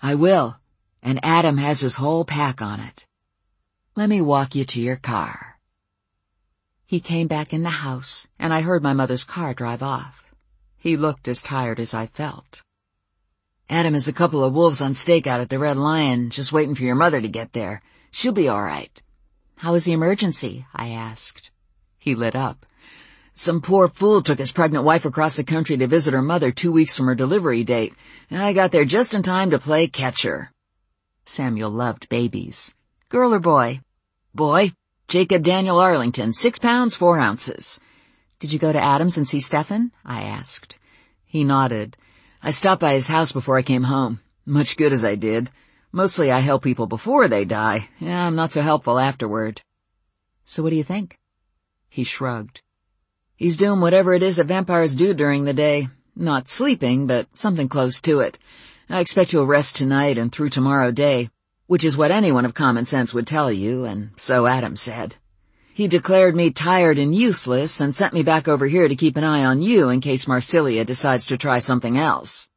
I will, and Adam has his whole pack on it. Let me walk you to your car. He came back in the house, and I heard my mother's car drive off. He looked as tired as I felt. Adam has a couple of wolves on stakeout at the Red Lion, just waiting for your mother to get there. She'll be all right. How was the emergency? I asked. He lit up. Some poor fool took his pregnant wife across the country to visit her mother 2 weeks from her delivery date. I got there just in time to play catcher. Samuel loved babies. Girl or boy? Boy. Jacob Daniel Arlington, 6 pounds, 4 ounces. Did you go to Adams and see Stephen? I asked. He nodded. I stopped by his house before I came home. Much good as I did. Mostly I help people before they die. I'm not so helpful afterward. So what do you think? He shrugged. He's doing whatever it is that vampires do during the day. Not sleeping, but something close to it. I expect he'll rest tonight and through tomorrow day, which is what anyone of common sense would tell you, and so Adam said. He declared me tired and useless and sent me back over here to keep an eye on you in case Marsilia decides to try something else.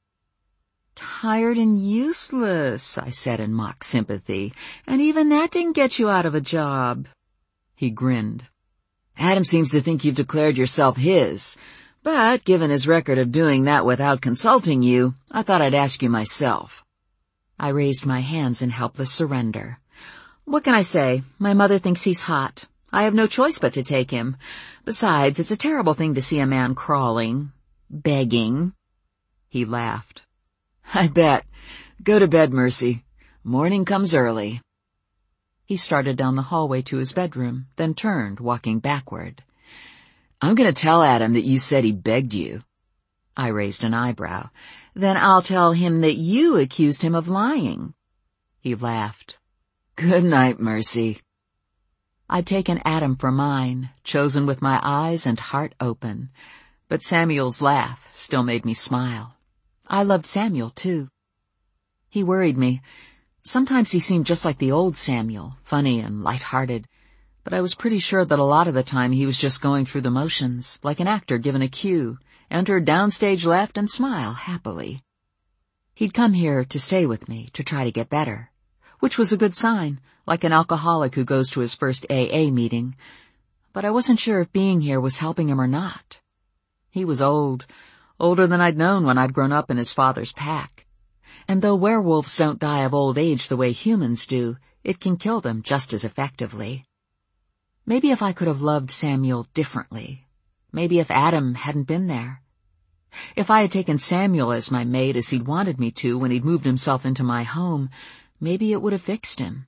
Tired and useless, I said in mock sympathy, and even that didn't get you out of a job. He grinned. Adam seems to think you've declared yourself his, but given his record of doing that without consulting you, I thought I'd ask you myself. I raised my hands in helpless surrender. What can I say? My mother thinks he's hot. I have no choice but to take him. Besides, it's a terrible thing to see a man crawling, begging. He laughed. I bet. Go to bed, Mercy. Morning comes early. He started down the hallway to his bedroom, then turned, walking backward. I'm going to tell Adam that you said he begged you. I raised an eyebrow. Then I'll tell him that you accused him of lying. He laughed. Good night, Mercy. I'd taken Adam for mine, chosen with my eyes and heart open, but Samuel's laugh still made me smile. I loved Samuel, too. He worried me. Sometimes he seemed just like the old Samuel, funny and light-hearted, but I was pretty sure that a lot of the time he was just going through the motions, like an actor given a cue, enter downstage left and smile happily. He'd come here to stay with me, to try to get better, which was a good sign, like an alcoholic who goes to his first AA meeting, but I wasn't sure if being here was helping him or not. He was old, older than I'd known when I'd grown up in his father's pack. And though werewolves don't die of old age the way humans do, it can kill them just as effectively. Maybe if I could have loved Samuel differently. Maybe if Adam hadn't been there. If I had taken Samuel as my mate as he'd wanted me to when he'd moved himself into my home, maybe it would have fixed him.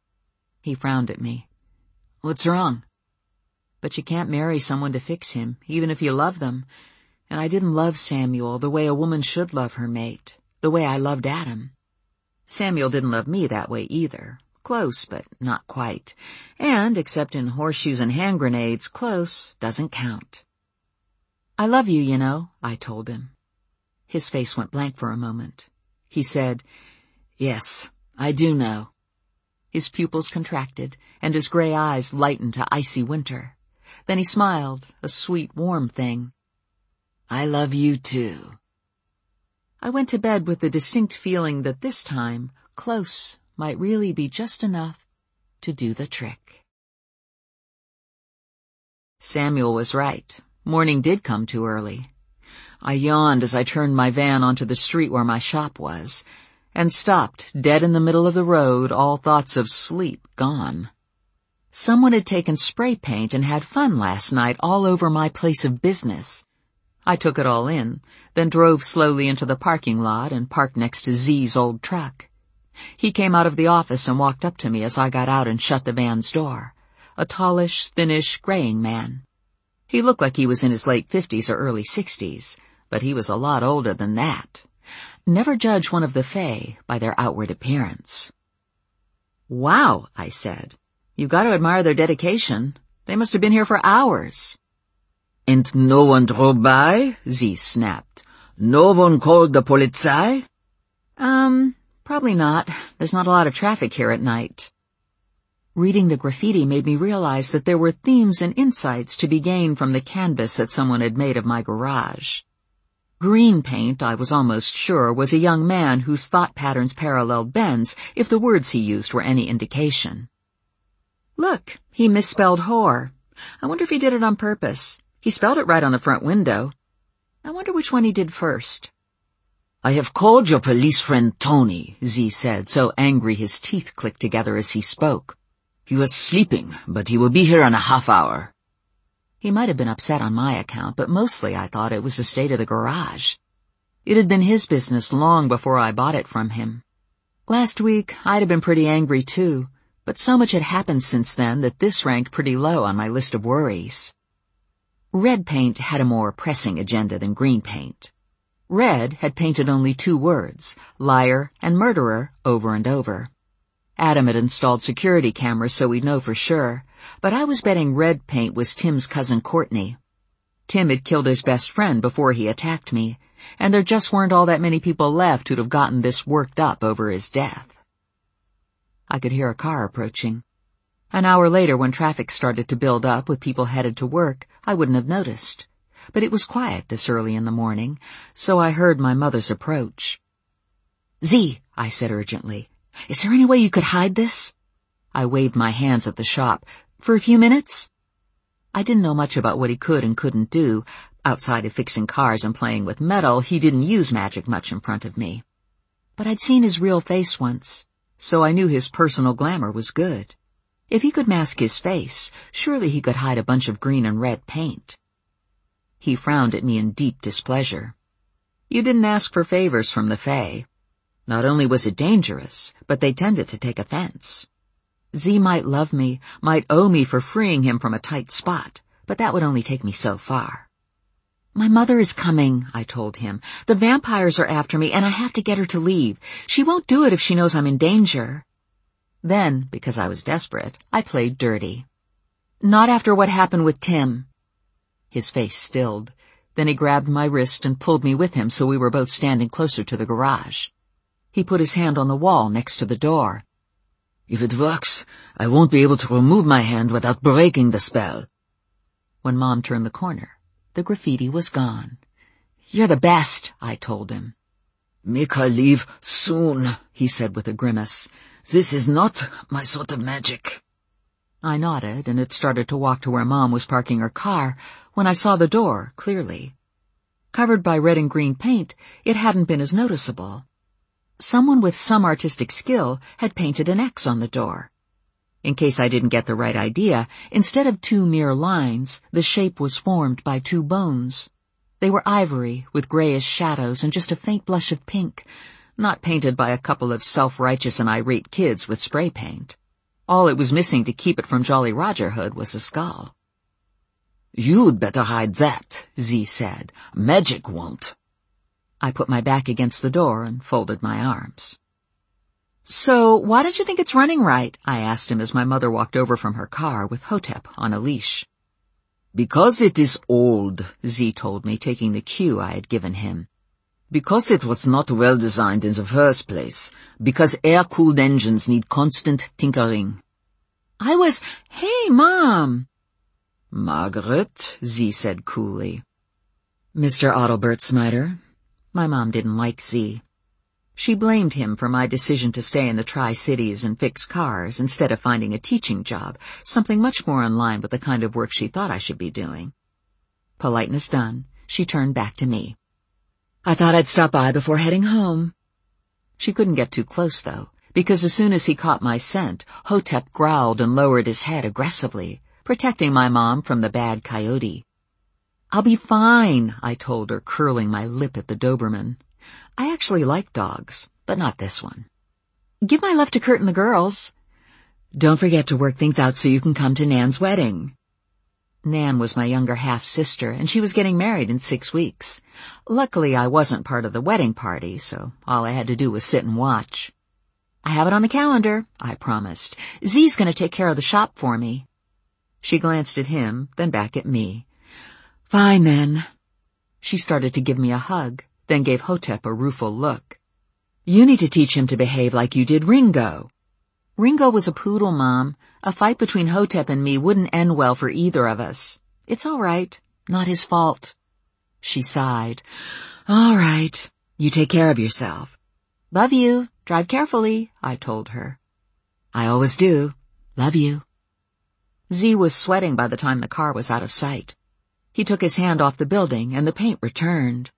He frowned at me. What's wrong? But you can't marry someone to fix him, even if you love them. And I didn't love Samuel the way a woman should love her mate, the way I loved Adam. Samuel didn't love me that way either. Close, but not quite. And, except in horseshoes and hand grenades, close doesn't count. I love you, you know, I told him. His face went blank for a moment. He said, Yes, I do know. His pupils contracted, and his gray eyes lightened to icy winter. Then he smiled, a sweet, warm thing. I love you, too. I went to bed with the distinct feeling that this time, close might really be just enough to do the trick. Samuel was right. Morning did come too early. I yawned as I turned my van onto the street where my shop was, and stopped dead in the middle of the road, all thoughts of sleep gone. Someone had taken spray paint and had fun last night all over my place of business. I took it all in, then drove slowly into the parking lot and parked next to Z's old truck. He came out of the office and walked up to me as I got out and shut the van's door, a tallish, thinnish, graying man. He looked like he was in his late 50s or early 60s, but he was a lot older than that. Never judge one of the Fae by their outward appearance. Wow, I said. You've got to admire their dedication. They must have been here for hours. And no one drove by? Z snapped. No one called the Polizei? Probably not. There's not a lot of traffic here at night. Reading the graffiti made me realize that there were themes and insights to be gained from the canvas that someone had made of my garage. Green Paint, I was almost sure, was a young man whose thought patterns paralleled Ben's, if the words he used were any indication. Look, he misspelled whore. I wonder if he did it on purpose. He spelled it right on the front window. I wonder which one he did first. I have called your police friend Tony, Z said, so angry his teeth clicked together as he spoke. He was sleeping, but he will be here in a half hour. He might have been upset on my account, but mostly I thought it was the state of the garage. It had been his business long before I bought it from him. Last week, I'd have been pretty angry too, but so much had happened since then that this ranked pretty low on my list of worries. Red Paint had a more pressing agenda than Green Paint. Red had painted only 2 words, liar and murderer, over and over. Adam had installed security cameras so we'd know for sure, but I was betting Red Paint was Tim's cousin Courtney. Tim had killed his best friend before he attacked me, and there just weren't all that many people left who'd have gotten this worked up over his death. I could hear a car approaching. An hour later, when traffic started to build up with people headed to work, I wouldn't have noticed. But it was quiet this early in the morning, so I heard my mother's approach. Z, I said urgently, is there any way you could hide this? I waved my hands at the shop. For a few minutes? I didn't know much about what he could and couldn't do. Outside of fixing cars and playing with metal, he didn't use magic much in front of me. But I'd seen his real face once, so I knew his personal glamour was good. If he could mask his face, surely he could hide a bunch of green and red paint. He frowned at me in deep displeasure. You didn't ask for favors from the Fae. Not only was it dangerous, but they tended to take offense. Z might love me, might owe me for freeing him from a tight spot, but that would only take me so far. My mother is coming, I told him. The vampires are after me, and I have to get her to leave. She won't do it if she knows I'm in danger. Then, because I was desperate, I played dirty. Not after what happened with Tim. His face stilled. Then he grabbed my wrist and pulled me with him so we were both standing closer to the garage. He put his hand on the wall next to the door. If it works, I won't be able to remove my hand without breaking the spell. When Mom turned the corner, the graffiti was gone. You're the best, I told him. Make her leave soon, he said with a grimace. This is not my sort of magic. I nodded and had started to walk to where Mom was parking her car when I saw the door clearly. Covered by red and green paint, it hadn't been as noticeable. Someone with some artistic skill had painted an X on the door. In case I didn't get the right idea, instead of 2 mere lines, the shape was formed by 2 bones. They were ivory, with grayish shadows and just a faint blush of pink, not painted by a couple of self-righteous and irate kids with spray paint. All it was missing to keep it from Jolly Roger Hood was a skull. You'd better hide that, Z said. Magic won't. I put my back against the door and folded my arms. So, why don't you think it's running right? I asked him as my mother walked over from her car with Hotep on a leash. Because it is old, Z told me, taking the cue I had given him. Because it was not well designed in the first place. Because air-cooled engines need constant tinkering. Hey, Mom! Margaret, Z said coolly. Mr. Adalbert Snyder. My mom didn't like Z. She blamed him for my decision to stay in the Tri-Cities and fix cars instead of finding a teaching job, something much more in line with the kind of work she thought I should be doing. Politeness done, she turned back to me. I thought I'd stop by before heading home. She couldn't get too close, though, because as soon as he caught my scent, Hotep growled and lowered his head aggressively, protecting my mom from the bad coyote. I'll be fine, I told her, curling my lip at the Doberman. I actually like dogs, but not this one. Give my love to Kurt and the girls. Don't forget to work things out so you can come to Nan's wedding. Nan was my younger half-sister, and she was getting married in 6 weeks. Luckily, I wasn't part of the wedding party, so all I had to do was sit and watch. I have it on the calendar, I promised. Z's going to take care of the shop for me. She glanced at him, then back at me. Fine, then. She started to give me a hug, then gave Hotep a rueful look. You need to teach him to behave like you did Ringo. Ringo was a poodle, Mom. A fight between Hotep and me wouldn't end well for either of us. It's all right. Not his fault. She sighed. All right. You take care of yourself. Love you. Drive carefully, I told her. I always do. Love you. Z was sweating by the time the car was out of sight. He took his hand off the building and the paint returned.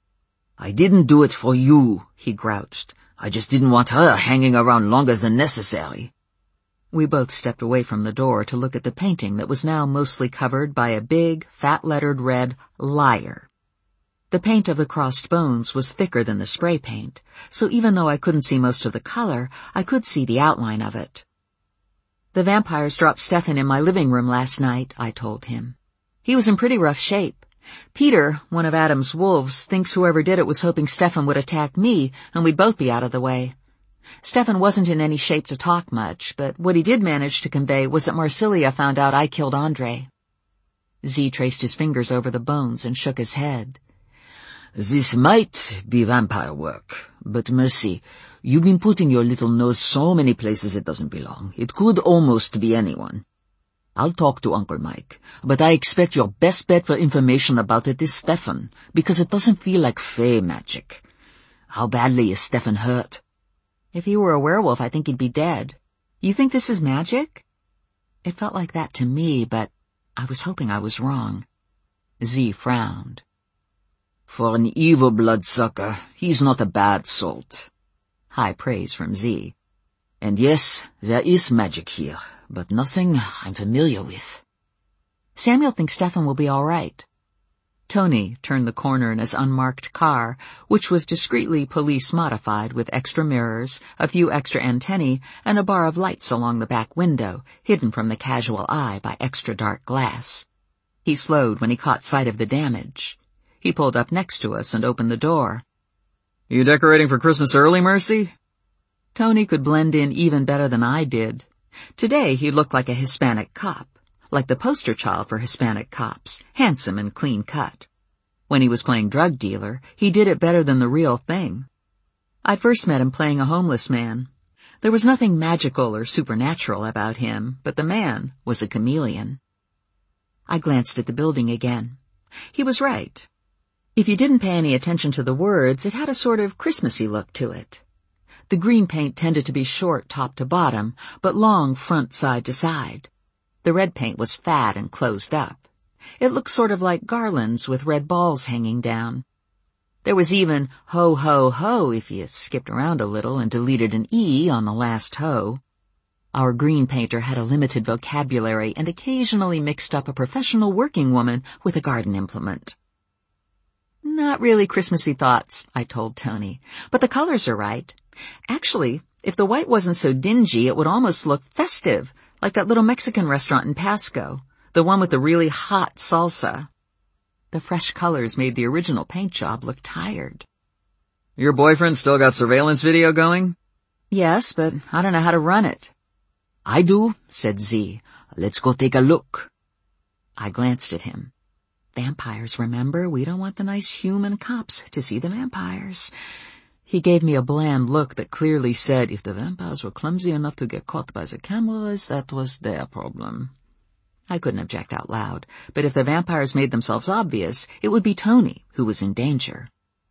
I didn't do it for you, he grouched. I just didn't want her hanging around longer than necessary. We both stepped away from the door to look at the painting that was now mostly covered by a big, fat-lettered red liar. The paint of the crossed bones was thicker than the spray paint, so even though I couldn't see most of the color, I could see the outline of it. The vampires dropped Stefan in my living room last night, I told him. He was in pretty rough shape. Peter, one of Adam's wolves, thinks whoever did it was hoping Stefan would attack me and we'd both be out of the way. Stefan wasn't in any shape to talk much, but what he did manage to convey was that Marsilia found out I killed Andre. Z traced his fingers over the bones and shook his head. This might be vampire work, but Mercy, you've been putting your little nose so many places it doesn't belong. It could almost be anyone. I'll talk to Uncle Mike, but I expect your best bet for information about it is Stefan, because it doesn't feel like fey magic. How badly is Stefan hurt? If he were a werewolf, I think he'd be dead. You think this is magic? It felt like that to me, but I was hoping I was wrong. Z frowned. For an evil bloodsucker, he's not a bad sort. High praise from Z. And yes, there is magic here, but nothing I'm familiar with. Samuel thinks Stefan will be all right. Tony turned the corner in his unmarked car, which was discreetly police-modified with extra mirrors, a few extra antennae, and a bar of lights along the back window, hidden from the casual eye by extra dark glass. He slowed when he caught sight of the damage. He pulled up next to us and opened the door. You decorating for Christmas early, Mercy? Tony could blend in even better than I did. Today he looked like a Hispanic cop, like the poster child for Hispanic cops, handsome and clean-cut. When he was playing drug dealer, he did it better than the real thing. I first met him playing a homeless man. There was nothing magical or supernatural about him, but the man was a chameleon. I glanced at the building again. He was right. If you didn't pay any attention to the words, it had a sort of Christmassy look to it. The green paint tended to be short top to bottom, but long front side to side. The red paint was fat and closed up. It looked sort of like garlands with red balls hanging down. There was even ho, ho, ho if you skipped around a little and deleted an E on the last ho. Our green painter had a limited vocabulary and occasionally mixed up a professional working woman with a garden implement. Not really Christmassy thoughts, I told Tony, but the colors are right. Actually, if the white wasn't so dingy, it would almost look festive, like that little Mexican restaurant in Pasco, the one with the really hot salsa. The fresh colors made the original paint job look tired. Your boyfriend still got surveillance video going? Yes, but I don't know how to run it. I do, said Z. Let's go take a look. I glanced at him. Vampires, remember? We don't want the nice human cops to see the vampires. He gave me a bland look that clearly said if the vampires were clumsy enough to get caught by the cameras, that was their problem. I couldn't object out loud, but if the vampires made themselves obvious, it would be Tony who was in danger.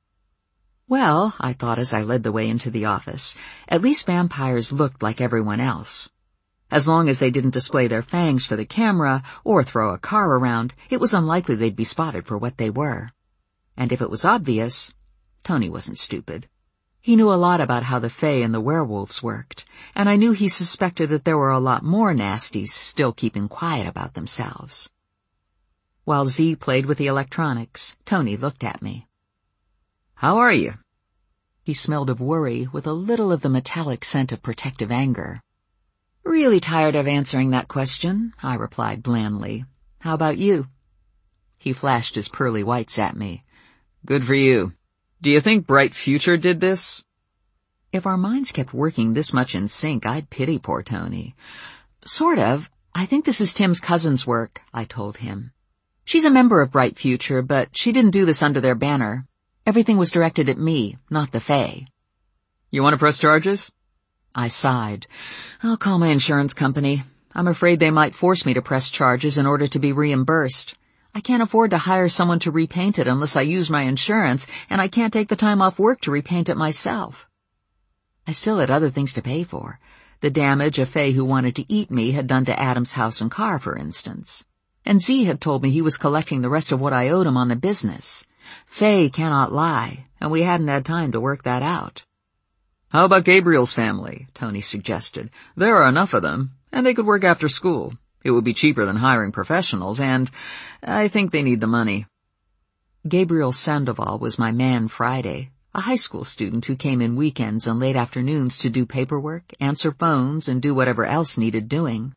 Well, I thought as I led the way into the office, at least vampires looked like everyone else. As long as they didn't display their fangs for the camera or throw a car around, it was unlikely they'd be spotted for what they were. And if it was obvious, Tony wasn't stupid. He knew a lot about how the Fae and the werewolves worked, and I knew he suspected that there were a lot more nasties still keeping quiet about themselves. While Z played with the electronics, Tony looked at me. How are you? He smelled of worry with a little of the metallic scent of protective anger. Really tired of answering that question, I replied blandly. How about you? He flashed his pearly whites at me. Good for you. Do you think Bright Future did this? If our minds kept working this much in sync, I'd pity poor Tony. Sort of. I think this is Tim's cousin's work, I told him. She's a member of Bright Future, but she didn't do this under their banner. Everything was directed at me, not the Fae. You want to press charges? I sighed. I'll call my insurance company. I'm afraid they might force me to press charges in order to be reimbursed. I can't afford to hire someone to repaint it unless I use my insurance, and I can't take the time off work to repaint it myself. I still had other things to pay for. The damage a Faye who wanted to eat me had done to Adam's house and car, for instance. And Z had told me he was collecting the rest of what I owed him on the business. Faye cannot lie, and we hadn't had time to work that out. How about Gabriel's family? Tony suggested. There are enough of them, and they could work after school. It would be cheaper than hiring professionals, and I think they need the money. Gabriel Sandoval was my man Friday, a high school student who came in weekends and late afternoons to do paperwork, answer phones, and do whatever else needed doing.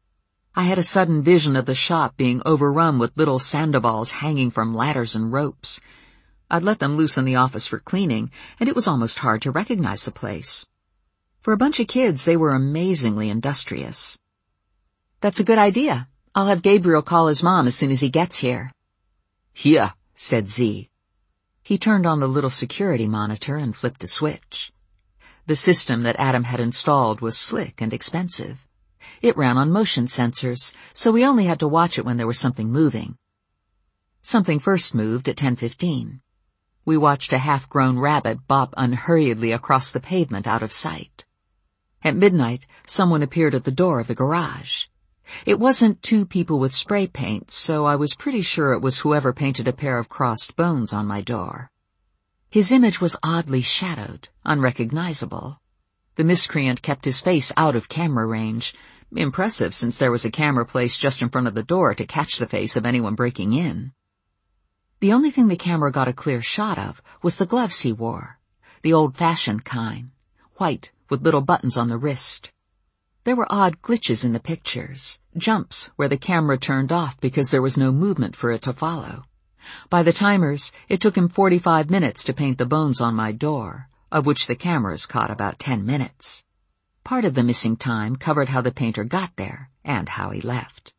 I had a sudden vision of the shop being overrun with little Sandovals hanging from ladders and ropes. I'd let them loose in the office for cleaning, and it was almost hard to recognize the place. For a bunch of kids, they were amazingly industrious. That's a good idea. I'll have Gabriel call his mom as soon as he gets here. Yeah, said Z. He turned on the little security monitor and flipped a switch. The system that Adam had installed was slick and expensive. It ran on motion sensors, so we only had to watch it when there was something moving. Something first moved at 10:15. We watched a half-grown rabbit bop unhurriedly across the pavement out of sight. At midnight, someone appeared at the door of the garage. It wasn't two people with spray paint, so I was pretty sure it was whoever painted a pair of crossed bones on my door. His image was oddly shadowed, unrecognizable. The miscreant kept his face out of camera range. Impressive, since there was a camera placed just in front of the door to catch the face of anyone breaking in. The only thing the camera got a clear shot of was the gloves he wore, the old-fashioned kind, white with little buttons on the wrist. There were odd glitches in the pictures, jumps where the camera turned off because there was no movement for it to follow. By the timers, it took him 45 minutes to paint the bones on my door, of which the cameras caught about 10 minutes. Part of the missing time covered how the painter got there and how he left.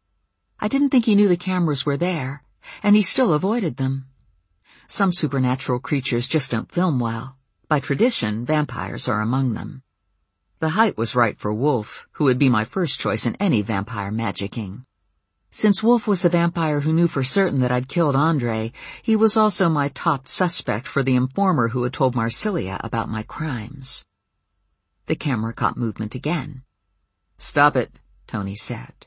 I didn't think he knew the cameras were there, and he still avoided them. Some supernatural creatures just don't film well. By tradition, vampires are among them. The height was right for Wolf, who would be my first choice in any vampire magicking. Since Wolf was the vampire who knew for certain that I'd killed Andre, he was also my top suspect for the informer who had told Marsilia about my crimes. The camera caught movement again. "Stop it," Tony said.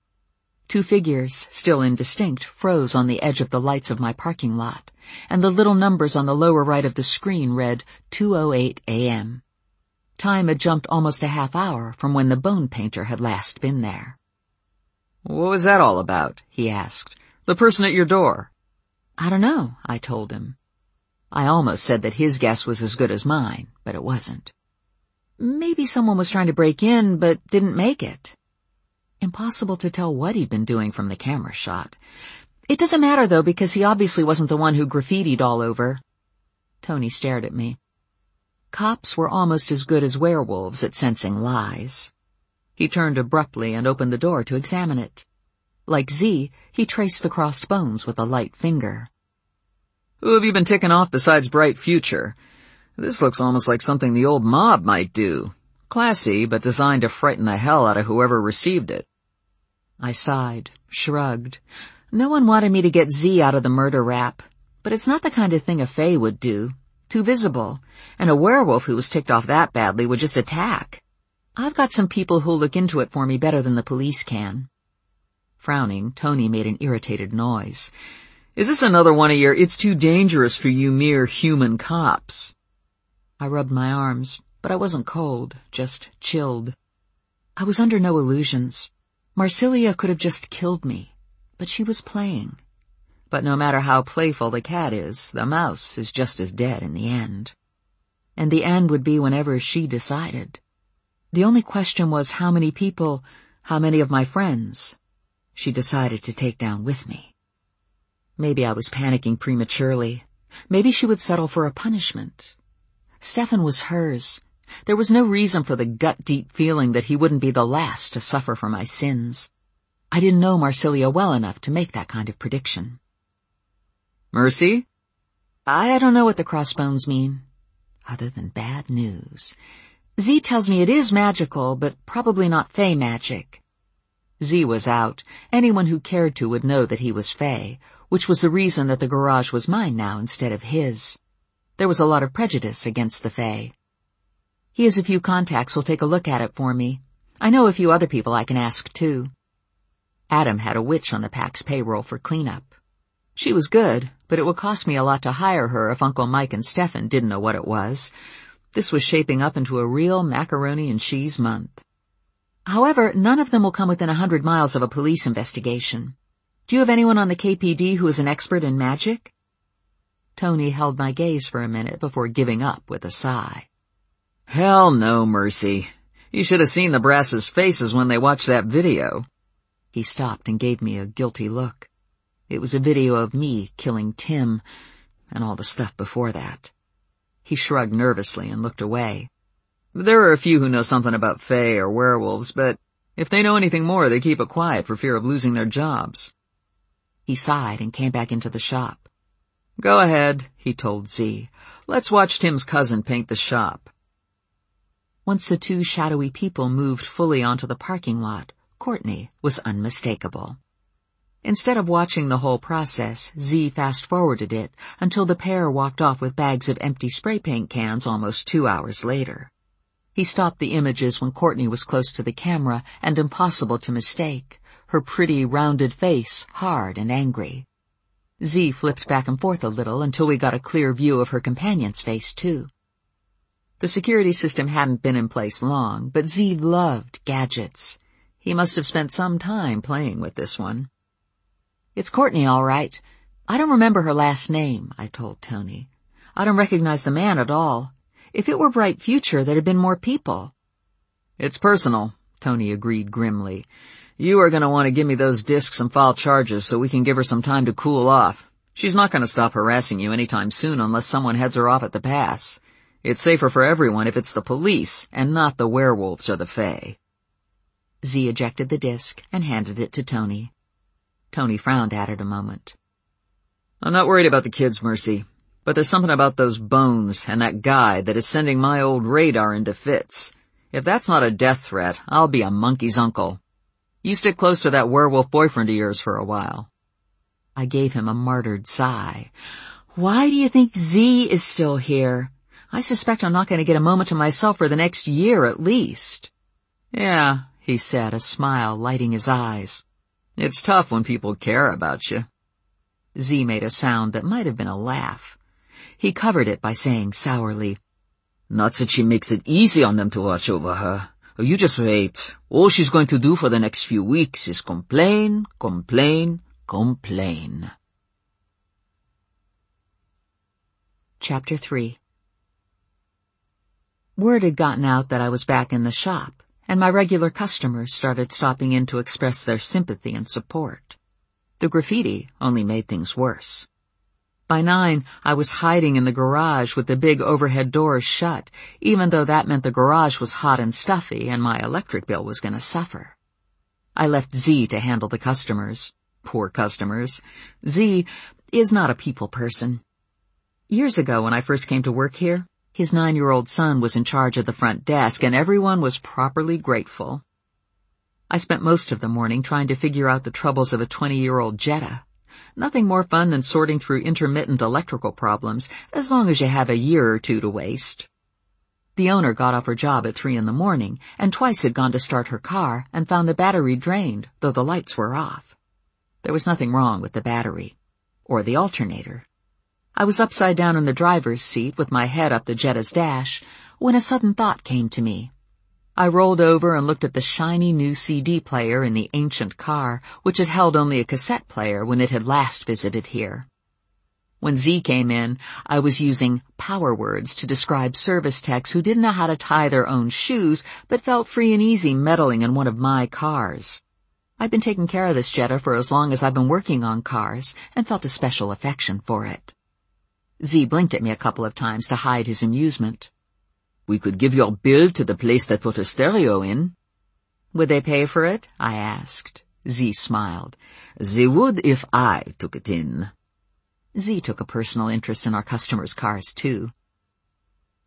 Two figures, still indistinct, froze on the edge of the lights of my parking lot, and the little numbers on the lower right of the screen read 2:08 a.m. Time had jumped almost a half hour from when the bone painter had last been there. "What was that all about?" he asked. "The person at your door." "I don't know," I told him. I almost said that his guess was as good as mine, but it wasn't. Maybe someone was trying to break in, but didn't make it. Impossible to tell what he'd been doing from the camera shot. It doesn't matter, though, because he obviously wasn't the one who graffitied all over. Tony stared at me. Cops were almost as good as werewolves at sensing lies. He turned abruptly and opened the door to examine it. Like Z, he traced the crossed bones with a light finger. "Who have you been ticking off besides Bright Future? This looks almost like something the old mob might do. Classy, but designed to frighten the hell out of whoever received it." I sighed, shrugged. No one wanted me to get Z out of the murder rap, but it's not the kind of thing a Fae would do. Too visible, and a werewolf who was ticked off that badly would just attack. I've got some people who'll look into it for me better than the police can. Frowning, Tony made an irritated noise. "Is this another one of your it's too dangerous for you mere human cops?" I rubbed my arms, but I wasn't cold, just chilled. I was under no illusions. Marsilia could have just killed me, but she was playing. But no matter how playful the cat is, the mouse is just as dead in the end. And the end would be whenever she decided. The only question was how many people, how many of my friends, she decided to take down with me. Maybe I was panicking prematurely. Maybe she would settle for a punishment. Stefan was hers. There was no reason for the gut-deep feeling that he wouldn't be the last to suffer for my sins. I didn't know Marsilia well enough to make that kind of prediction. "Mercy?" I don't know what the crossbones mean, other than bad news. Z tells me it is magical, but probably not Fae magic. Z was out. Anyone who cared to would know that he was Fay, which was the reason that the garage was mine now instead of his. There was a lot of prejudice against the Fay. He has a few contacts who'll take a look at it for me. I know a few other people I can ask, too. Adam had a witch on the PAC's payroll for cleanup. She was good, but it would cost me a lot to hire her if Uncle Mike and Stefan didn't know what it was. This was shaping up into a real macaroni and cheese month. However, none of them will come within 100 miles of a police investigation. Do you have anyone on the KPD who is an expert in magic? Tony held my gaze for a minute before giving up with a sigh. Hell no, Mercy. You should have seen the brass's faces when they watched that video. He stopped and gave me a guilty look. It was a video of me killing Tim, and all the stuff before that. He shrugged nervously and looked away. There are a few who know something about Fae or werewolves, but if they know anything more, they keep it quiet for fear of losing their jobs. He sighed and came back into the shop. Go ahead, he told Z. Let's watch Tim's cousin paint the shop. Once the two shadowy people moved fully onto the parking lot, Courtney was unmistakable. Instead of watching the whole process, Z fast-forwarded it until the pair walked off with bags of empty spray paint cans almost 2 hours later. He stopped the images when Courtney was close to the camera and impossible to mistake, her pretty, rounded face hard and angry. Z flipped back and forth a little until we got a clear view of her companion's face, too. The security system hadn't been in place long, but Z loved gadgets. He must have spent some time playing with this one. It's Courtney, all right. I don't remember her last name, I told Tony. I don't recognize the man at all. If it were Bright Future, there'd have been more people. It's personal, Tony agreed grimly. You are going to want to give me those discs and file charges so we can give her some time to cool off. She's not going to stop harassing you anytime soon unless someone heads her off at the pass. It's safer for everyone if it's the police and not the werewolves or the Fae. Z ejected the disc and handed it to Tony. Tony frowned at it a moment. I'm not worried about the kids, Mercy, but there's something about those bones and that guy that is sending my old radar into fits. If that's not a death threat, I'll be a monkey's uncle. You stick close to that werewolf boyfriend of yours for a while. I gave him a martyred sigh. Why do you think Z is still here? I suspect I'm not going to get a moment to myself for the next year at least. Yeah, he said, a smile lighting his eyes. It's tough when people care about you. Z made a sound that might have been a laugh. He covered it by saying sourly, Not that she makes it easy on them to watch over her. You just wait. All she's going to do for the next few weeks is complain, complain, complain. Chapter 3. Word had gotten out that I was back in the shop, and my regular customers started stopping in to express their sympathy and support. The graffiti only made things worse. By 9, I was hiding in the garage with the big overhead doors shut, even though that meant the garage was hot and stuffy and my electric bill was going to suffer. I left Z to handle the customers. Poor customers. Z is not a people person. Years ago, when I first came to work here, his 9-year-old son was in charge of the front desk, and everyone was properly grateful. I spent most of the morning trying to figure out the troubles of a 20-year-old Jetta. Nothing more fun than sorting through intermittent electrical problems, as long as you have a year or two to waste. The owner got off her job at 3 a.m, and twice had gone to start her car and found the battery drained, though the lights were off. There was nothing wrong with the battery. Or the alternator. I was upside down in the driver's seat with my head up the Jetta's dash when a sudden thought came to me. I rolled over and looked at the shiny new CD player in the ancient car, which had held only a cassette player when it had last visited here. When Z came in, I was using power words to describe service techs who didn't know how to tie their own shoes but felt free and easy meddling in one of my cars. I'd been taking care of this Jetta for as long as I've been working on cars and felt a special affection for it. Z blinked at me a couple of times to hide his amusement. We could give your bill to the place that put a stereo in. Would they pay for it? I asked. Z smiled. They would if I took it in. Z took a personal interest in our customers' cars, too.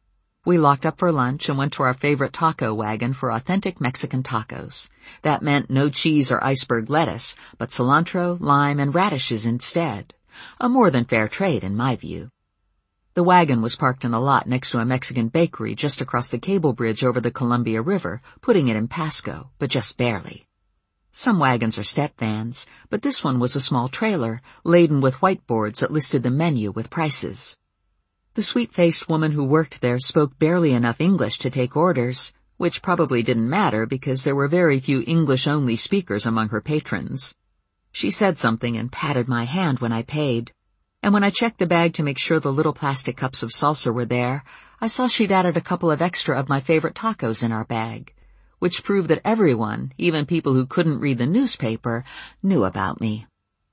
We locked up for lunch and went to our favorite taco wagon for authentic Mexican tacos. That meant no cheese or iceberg lettuce, but cilantro, lime, and radishes instead. A more than fair trade, in my view. The wagon was parked in a lot next to a Mexican bakery just across the cable bridge over the Columbia River, putting it in Pasco, but just barely. Some wagons are step vans, but this one was a small trailer, laden with whiteboards that listed the menu with prices. The sweet-faced woman who worked there spoke barely enough English to take orders, which probably didn't matter because there were very few English-only speakers among her patrons. She said something and patted my hand when I paid, and when I checked the bag to make sure the little plastic cups of salsa were there, I saw she'd added a couple of extra of my favorite tacos in our bag, which proved that everyone, even people who couldn't read the newspaper, knew about me.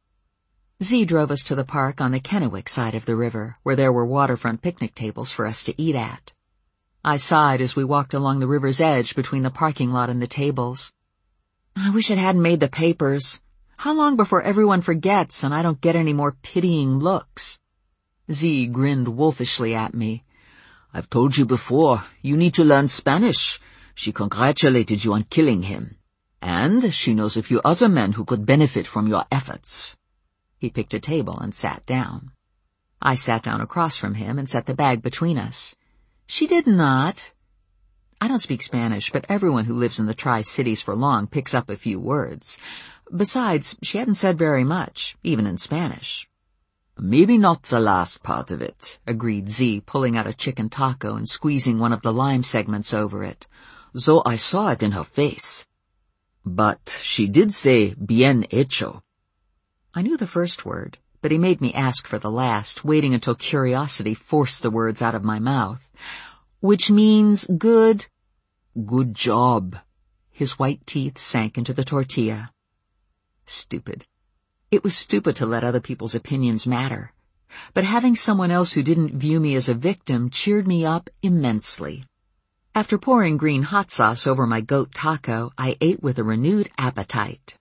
Z drove us to the park on the Kennewick side of the river, where there were waterfront picnic tables for us to eat at. I sighed as we walked along the river's edge between the parking lot and the tables. I wish it hadn't made the papers. How long before everyone forgets and I don't get any more pitying looks? Z grinned wolfishly at me. I've told you before, you need to learn Spanish. She congratulated you on killing him. And she knows a few other men who could benefit from your efforts. He picked a table and sat down. I sat down across from him and set the bag between us. She did not. I don't speak Spanish, but everyone who lives in the Tri-Cities for long picks up a few words. Besides, she hadn't said very much, even in Spanish. Maybe not the last part of it, agreed Z, pulling out a chicken taco and squeezing one of the lime segments over it. Though I saw it in her face. But she did say bien hecho. I knew the first word, but he made me ask for the last, waiting until curiosity forced the words out of my mouth. Which means good. Good job. His white teeth sank into the tortilla. Stupid. It was stupid to let other people's opinions matter. But having someone else who didn't view me as a victim cheered me up immensely. After pouring green hot sauce over my goat taco, I ate with a renewed appetite.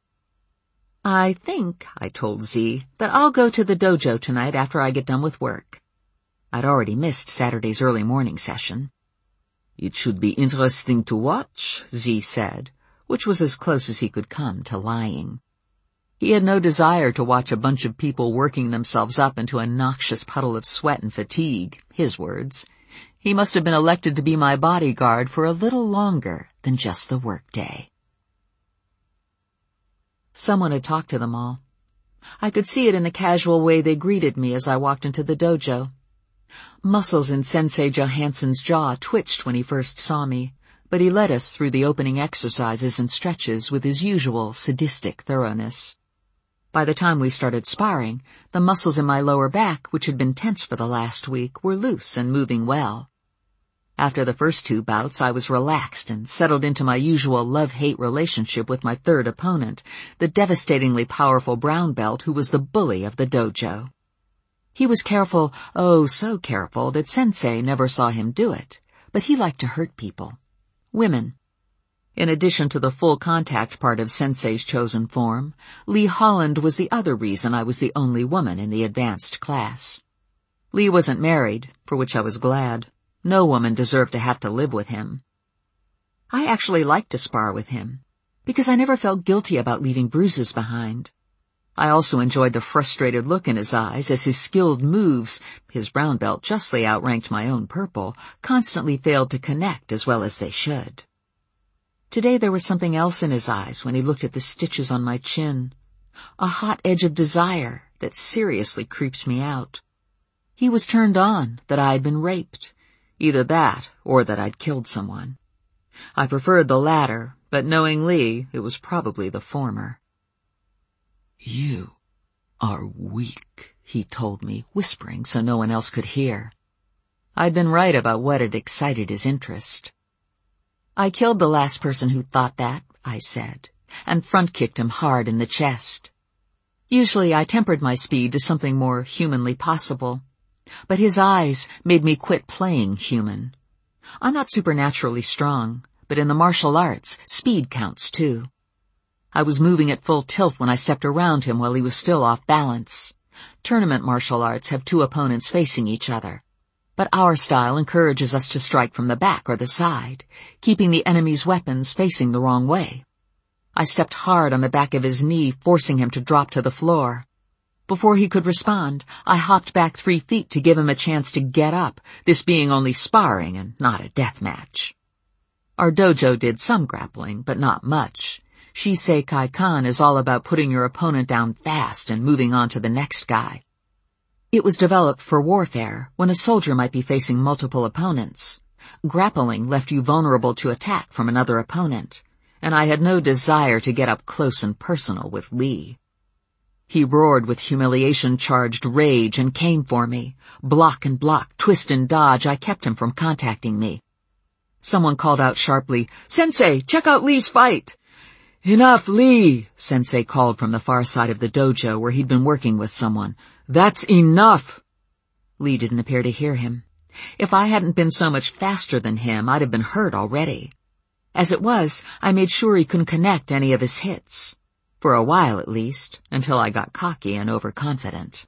I think, I told Z, that I'll go to the dojo tonight after I get done with work. I'd already missed Saturday's early morning session. It should be interesting to watch, Z said, which was as close as he could come to lying. He had no desire to watch a bunch of people working themselves up into a noxious puddle of sweat and fatigue, his words. He must have been elected to be my bodyguard for a little longer than just the workday. Someone had talked to them all. I could see it in the casual way they greeted me as I walked into the dojo. Muscles in Sensei Johansson's jaw twitched when he first saw me, but he led us through the opening exercises and stretches with his usual sadistic thoroughness. By the time we started sparring, the muscles in my lower back, which had been tense for the last week, were loose and moving well. After the first two bouts, I was relaxed and settled into my usual love-hate relationship with my third opponent, the devastatingly powerful brown belt who was the bully of the dojo. He was careful, oh so careful, that Sensei never saw him do it, but he liked to hurt people. Women. In addition to the full contact part of Sensei's chosen form, Lee Holland was the other reason I was the only woman in the advanced class. Lee wasn't married, for which I was glad. No woman deserved to have to live with him. I actually liked to spar with him, because I never felt guilty about leaving bruises behind. I also enjoyed the frustrated look in his eyes as his skilled moves, his brown belt justly outranked my own purple, constantly failed to connect as well as they should. Today there was something else in his eyes when he looked at the stitches on my chin, a hot edge of desire that seriously creeped me out. He was turned on that I had been raped. Either that, or that I'd killed someone. I preferred the latter, but knowing Lee, it was probably the former. You are weak, he told me, whispering so no one else could hear. I'd been right about what had excited his interest. I killed the last person who thought that, I said, and front-kicked him hard in the chest. Usually I tempered my speed to something more humanly possible. But his eyes made me quit playing human. I'm not supernaturally strong, but in the martial arts, speed counts too. I was moving at full tilt when I stepped around him while he was still off balance. Tournament martial arts have two opponents facing each other. but our style encourages us to strike from the back or the side, keeping the enemy's weapons facing the wrong way. I stepped hard on the back of his knee, forcing him to drop to the floor. Before he could respond, I hopped back 3 feet to give him a chance to get up, this being only sparring and not a death match. Our dojo did some grappling, but not much. Shisei Kaikan is all about putting your opponent down fast and moving on to the next guy. It was developed for warfare, when a soldier might be facing multiple opponents. Grappling left you vulnerable to attack from another opponent, and I had no desire to get up close and personal with Lee. He roared with humiliation-charged rage and came for me. Block and block, twist and dodge, I kept him from contacting me. Someone called out sharply, "Sensei, check out Lee's fight!" "Enough, Lee," Sensei called from the far side of the dojo where he'd been working with someone. "That's enough." Lee didn't appear to hear him. If I hadn't been so much faster than him, I'd have been hurt already. As it was, I made sure he couldn't connect any of his hits. For a while at least, until I got cocky and overconfident.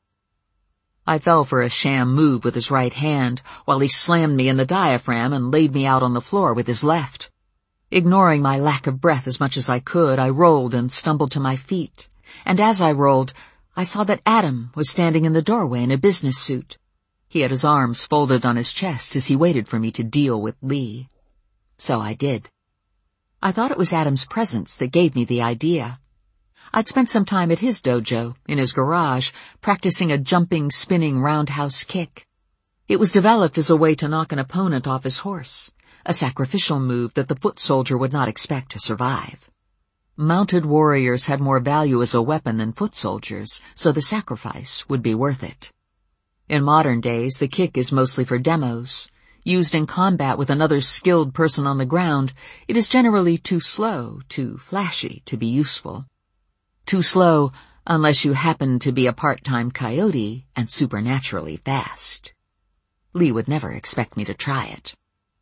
I fell for a sham move with his right hand, while he slammed me in the diaphragm and laid me out on the floor with his left. Ignoring my lack of breath as much as I could, I rolled and stumbled to my feet, and as I rolled, I saw that Adam was standing in the doorway in a business suit. He had his arms folded on his chest as he waited for me to deal with Lee. So I did. I thought it was Adam's presence that gave me the idea. I'd spent some time at his dojo, in his garage, practicing a jumping, spinning roundhouse kick. It was developed as a way to knock an opponent off his horse, a sacrificial move that the foot soldier would not expect to survive. Mounted warriors had more value as a weapon than foot soldiers, so the sacrifice would be worth it. In modern days, the kick is mostly for demos. Used in combat with another skilled person on the ground, it is generally too slow, too flashy to be useful. Too slow unless you happen to be a part-time coyote and supernaturally fast. Lee would never expect me to try it.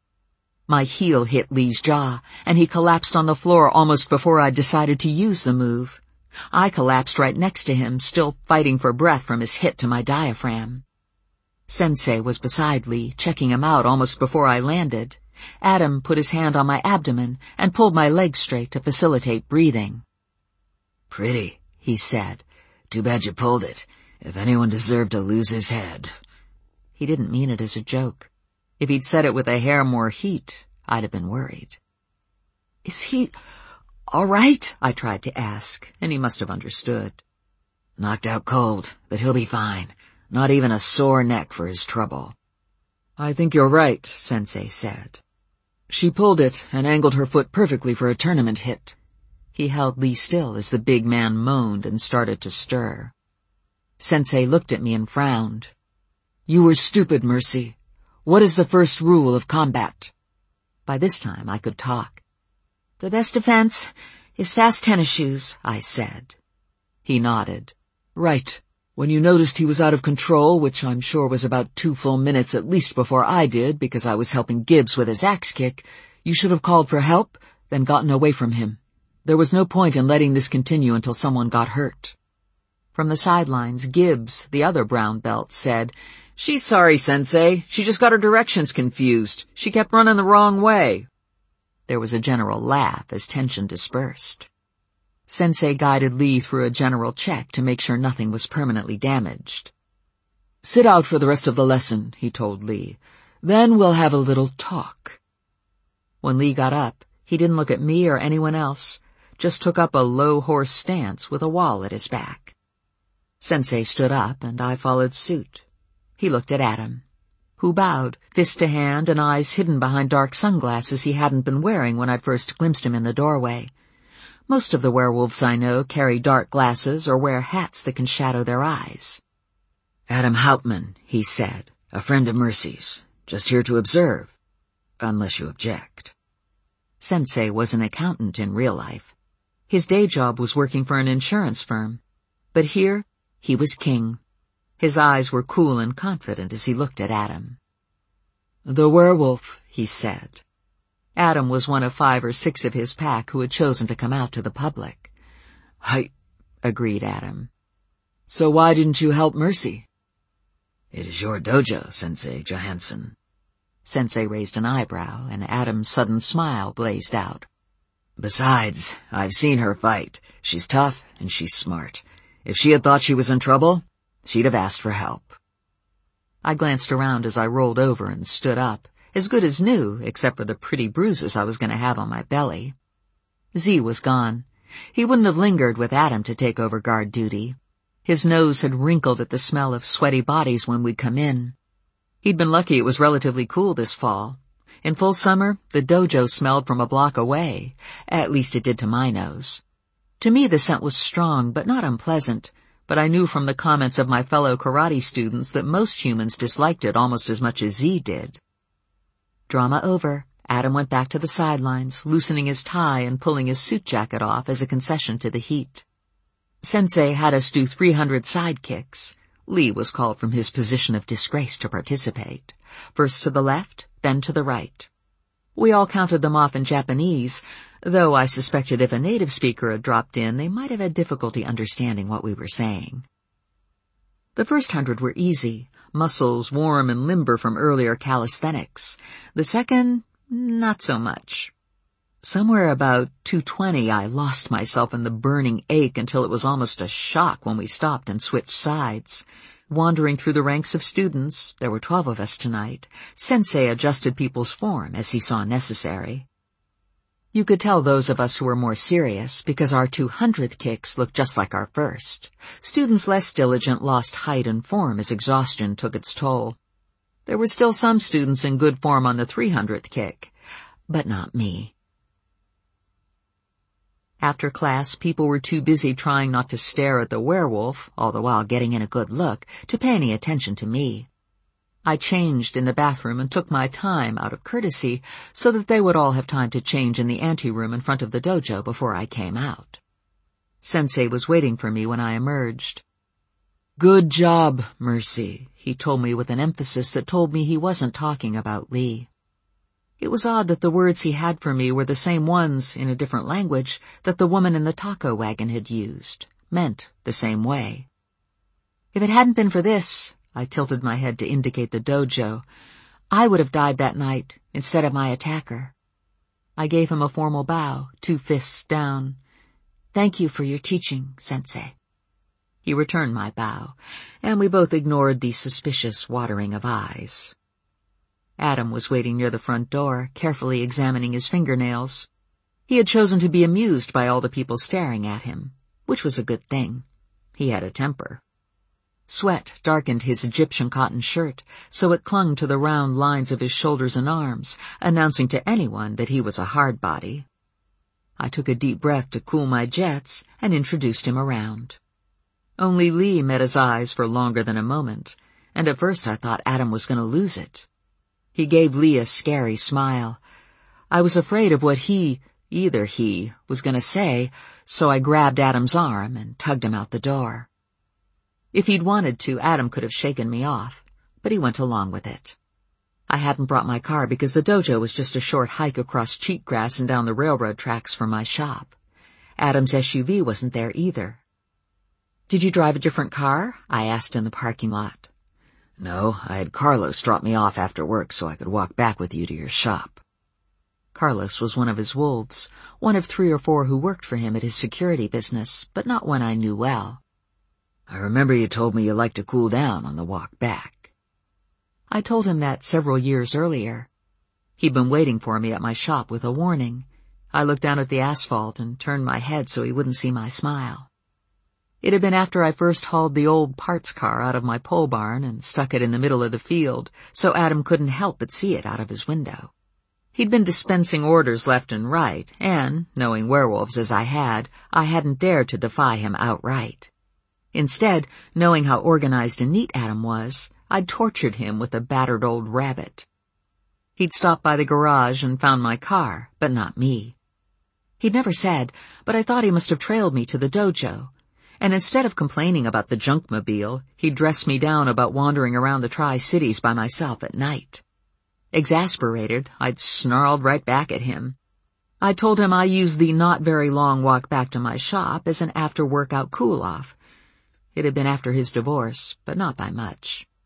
My heel hit Lee's jaw, and he collapsed on the floor almost before I'd decided to use the move. I collapsed right next to him, still fighting for breath from his hit to my diaphragm. Sensei was beside Lee, checking him out almost before I landed. Adam put his hand on my abdomen and pulled my leg straight to facilitate breathing. "Pretty," he said. "Too bad you pulled it. If anyone deserved to lose his head." He didn't mean it as a joke. If he'd said it with a hair more heat, I'd have been worried. "Is he all right?" I tried to ask, and he must have understood. "Knocked out cold, but he'll be fine. Not even a sore neck for his trouble." "I think you're right," Sensei said. "She pulled it and angled her foot perfectly for a tournament hit." He held Lee still as the big man moaned and started to stir. Sensei looked at me and frowned. "You were stupid, Mercy. What is the first rule of combat?" By this time I could talk. "The best defense is fast tennis shoes," I said. He nodded. "Right. When you noticed he was out of control, which I'm sure was about 2 full minutes at least before I did because I was helping Gibbs with his axe kick, you should have called for help, then gotten away from him. There was no point in letting this continue until someone got hurt." From the sidelines, Gibbs, the other brown belt, said, "She's sorry, Sensei. She just got her directions confused. She kept running the wrong way." There was a general laugh as tension dispersed. Sensei guided Lee through a general check to make sure nothing was permanently damaged. "Sit out for the rest of the lesson," he told Lee. "Then we'll have a little talk." When Lee got up, he didn't look at me or anyone else, just took up a low horse stance with a wall at his back. Sensei stood up, and I followed suit. He looked at Adam, who bowed, fist to hand and eyes hidden behind dark sunglasses he hadn't been wearing when I'd first glimpsed him in the doorway. Most of the werewolves I know carry dark glasses or wear hats that can shadow their eyes. "Adam Hauptmann," he said, "a friend of Mercy's. Just here to observe, unless you object." Sensei was an accountant in real life. His day job was working for an insurance firm. But here, he was king. His eyes were cool and confident as he looked at Adam. "The werewolf," he said. Adam was one of 5 or 6 of his pack who had chosen to come out to the public. "I," agreed Adam. "So why didn't you help Mercy?" It is your dojo, Sensei Johansson. Sensei raised an eyebrow, and Adam's sudden smile blazed out. Besides, I've seen her fight. She's tough and she's smart. If she had thought she was in trouble, she'd have asked for help. I glanced around as I rolled over and stood up, as good as new, except for the pretty bruises I was going to have on my belly. Z was gone. He wouldn't have lingered with Adam to take over guard duty. His nose had wrinkled at the smell of sweaty bodies when we'd come in. He'd been lucky it was relatively cool this fall. In full summer, the dojo smelled from a block away. At least it did to my nose. To me, the scent was strong, but not unpleasant, but I knew from the comments of my fellow karate students that most humans disliked it almost as much as Z did. Drama over, Adam went back to the sidelines, loosening his tie and pulling his suit jacket off as a concession to the heat. Sensei had us do 300 side kicks. Lee was called from his position of disgrace to participate. First to the left, then to the right. We all counted them off in Japanese, though I suspected if a native speaker had dropped in, they might have had difficulty understanding what we were saying. The first 100 were easy, muscles warm and limber from earlier calisthenics. The second, not so much. Somewhere about 220, I lost myself in the burning ache until it was almost a shock when we stopped and switched sides. Wandering through the ranks of students, there were 12 of us tonight, Sensei adjusted people's form as he saw necessary. You could tell those of us who were more serious because our 200th kicks looked just like our first. Students less diligent lost height and form as exhaustion took its toll. There were still some students in good form on the 300th kick, but not me. After class, people were too busy trying not to stare at the werewolf, all the while getting in a good look, to pay any attention to me. I changed in the bathroom and took my time out of courtesy so that they would all have time to change in the anteroom in front of the dojo before I came out. Sensei was waiting for me when I emerged. Good job, Mercy, he told me with an emphasis that told me he wasn't talking about Lee. It was odd that the words he had for me were the same ones, in a different language, that the woman in the taco wagon had used, meant the same way. If it hadn't been for this, I tilted my head to indicate the dojo, I would have died that night instead of my attacker. I gave him a formal bow, 2 fists down. Thank you for your teaching, Sensei. He returned my bow, and we both ignored the suspicious watering of eyes. Adam was waiting near the front door, carefully examining his fingernails. He had chosen to be amused by all the people staring at him, which was a good thing. He had a temper. Sweat darkened his Egyptian cotton shirt, so it clung to the round lines of his shoulders and arms, announcing to anyone that he was a hard body. I took a deep breath to cool my jets and introduced him around. Only Lee met his eyes for longer than a moment, and at first I thought Adam was going to lose it. He gave Lee a scary smile. I was afraid of what either he, was going to say, so I grabbed Adam's arm and tugged him out the door. If he'd wanted to, Adam could have shaken me off, but he went along with it. I hadn't brought my car because the dojo was just a short hike across cheatgrass and down the railroad tracks from my shop. Adam's SUV wasn't there either. Did you drive a different car? I asked in the parking lot. No, I had Carlos drop me off after work so I could walk back with you to your shop. Carlos was one of his wolves, one of 3 or 4 who worked for him at his security business, but not one I knew well. I remember you told me you liked to cool down on the walk back. I told him that several years earlier. He'd been waiting for me at my shop with a warning. I looked down at the asphalt and turned my head so he wouldn't see my smile. It had been after I first hauled the old parts car out of my pole barn and stuck it in the middle of the field, so Adam couldn't help but see it out of his window. He'd been dispensing orders left and right, and, knowing werewolves as I hadn't dared to defy him outright. Instead, knowing how organized and neat Adam was, I'd tortured him with a battered old rabbit. He'd stopped by the garage and found my car, but not me. He'd never said, but I thought he must have trailed me to the dojo. And instead of complaining about the junkmobile, he'd dressed me down about wandering around the Tri-Cities by myself at night. Exasperated, I'd snarled right back at him. I told him I used the not very long walk back to my shop as an after-workout cool-off. It had been after his divorce, but not by much.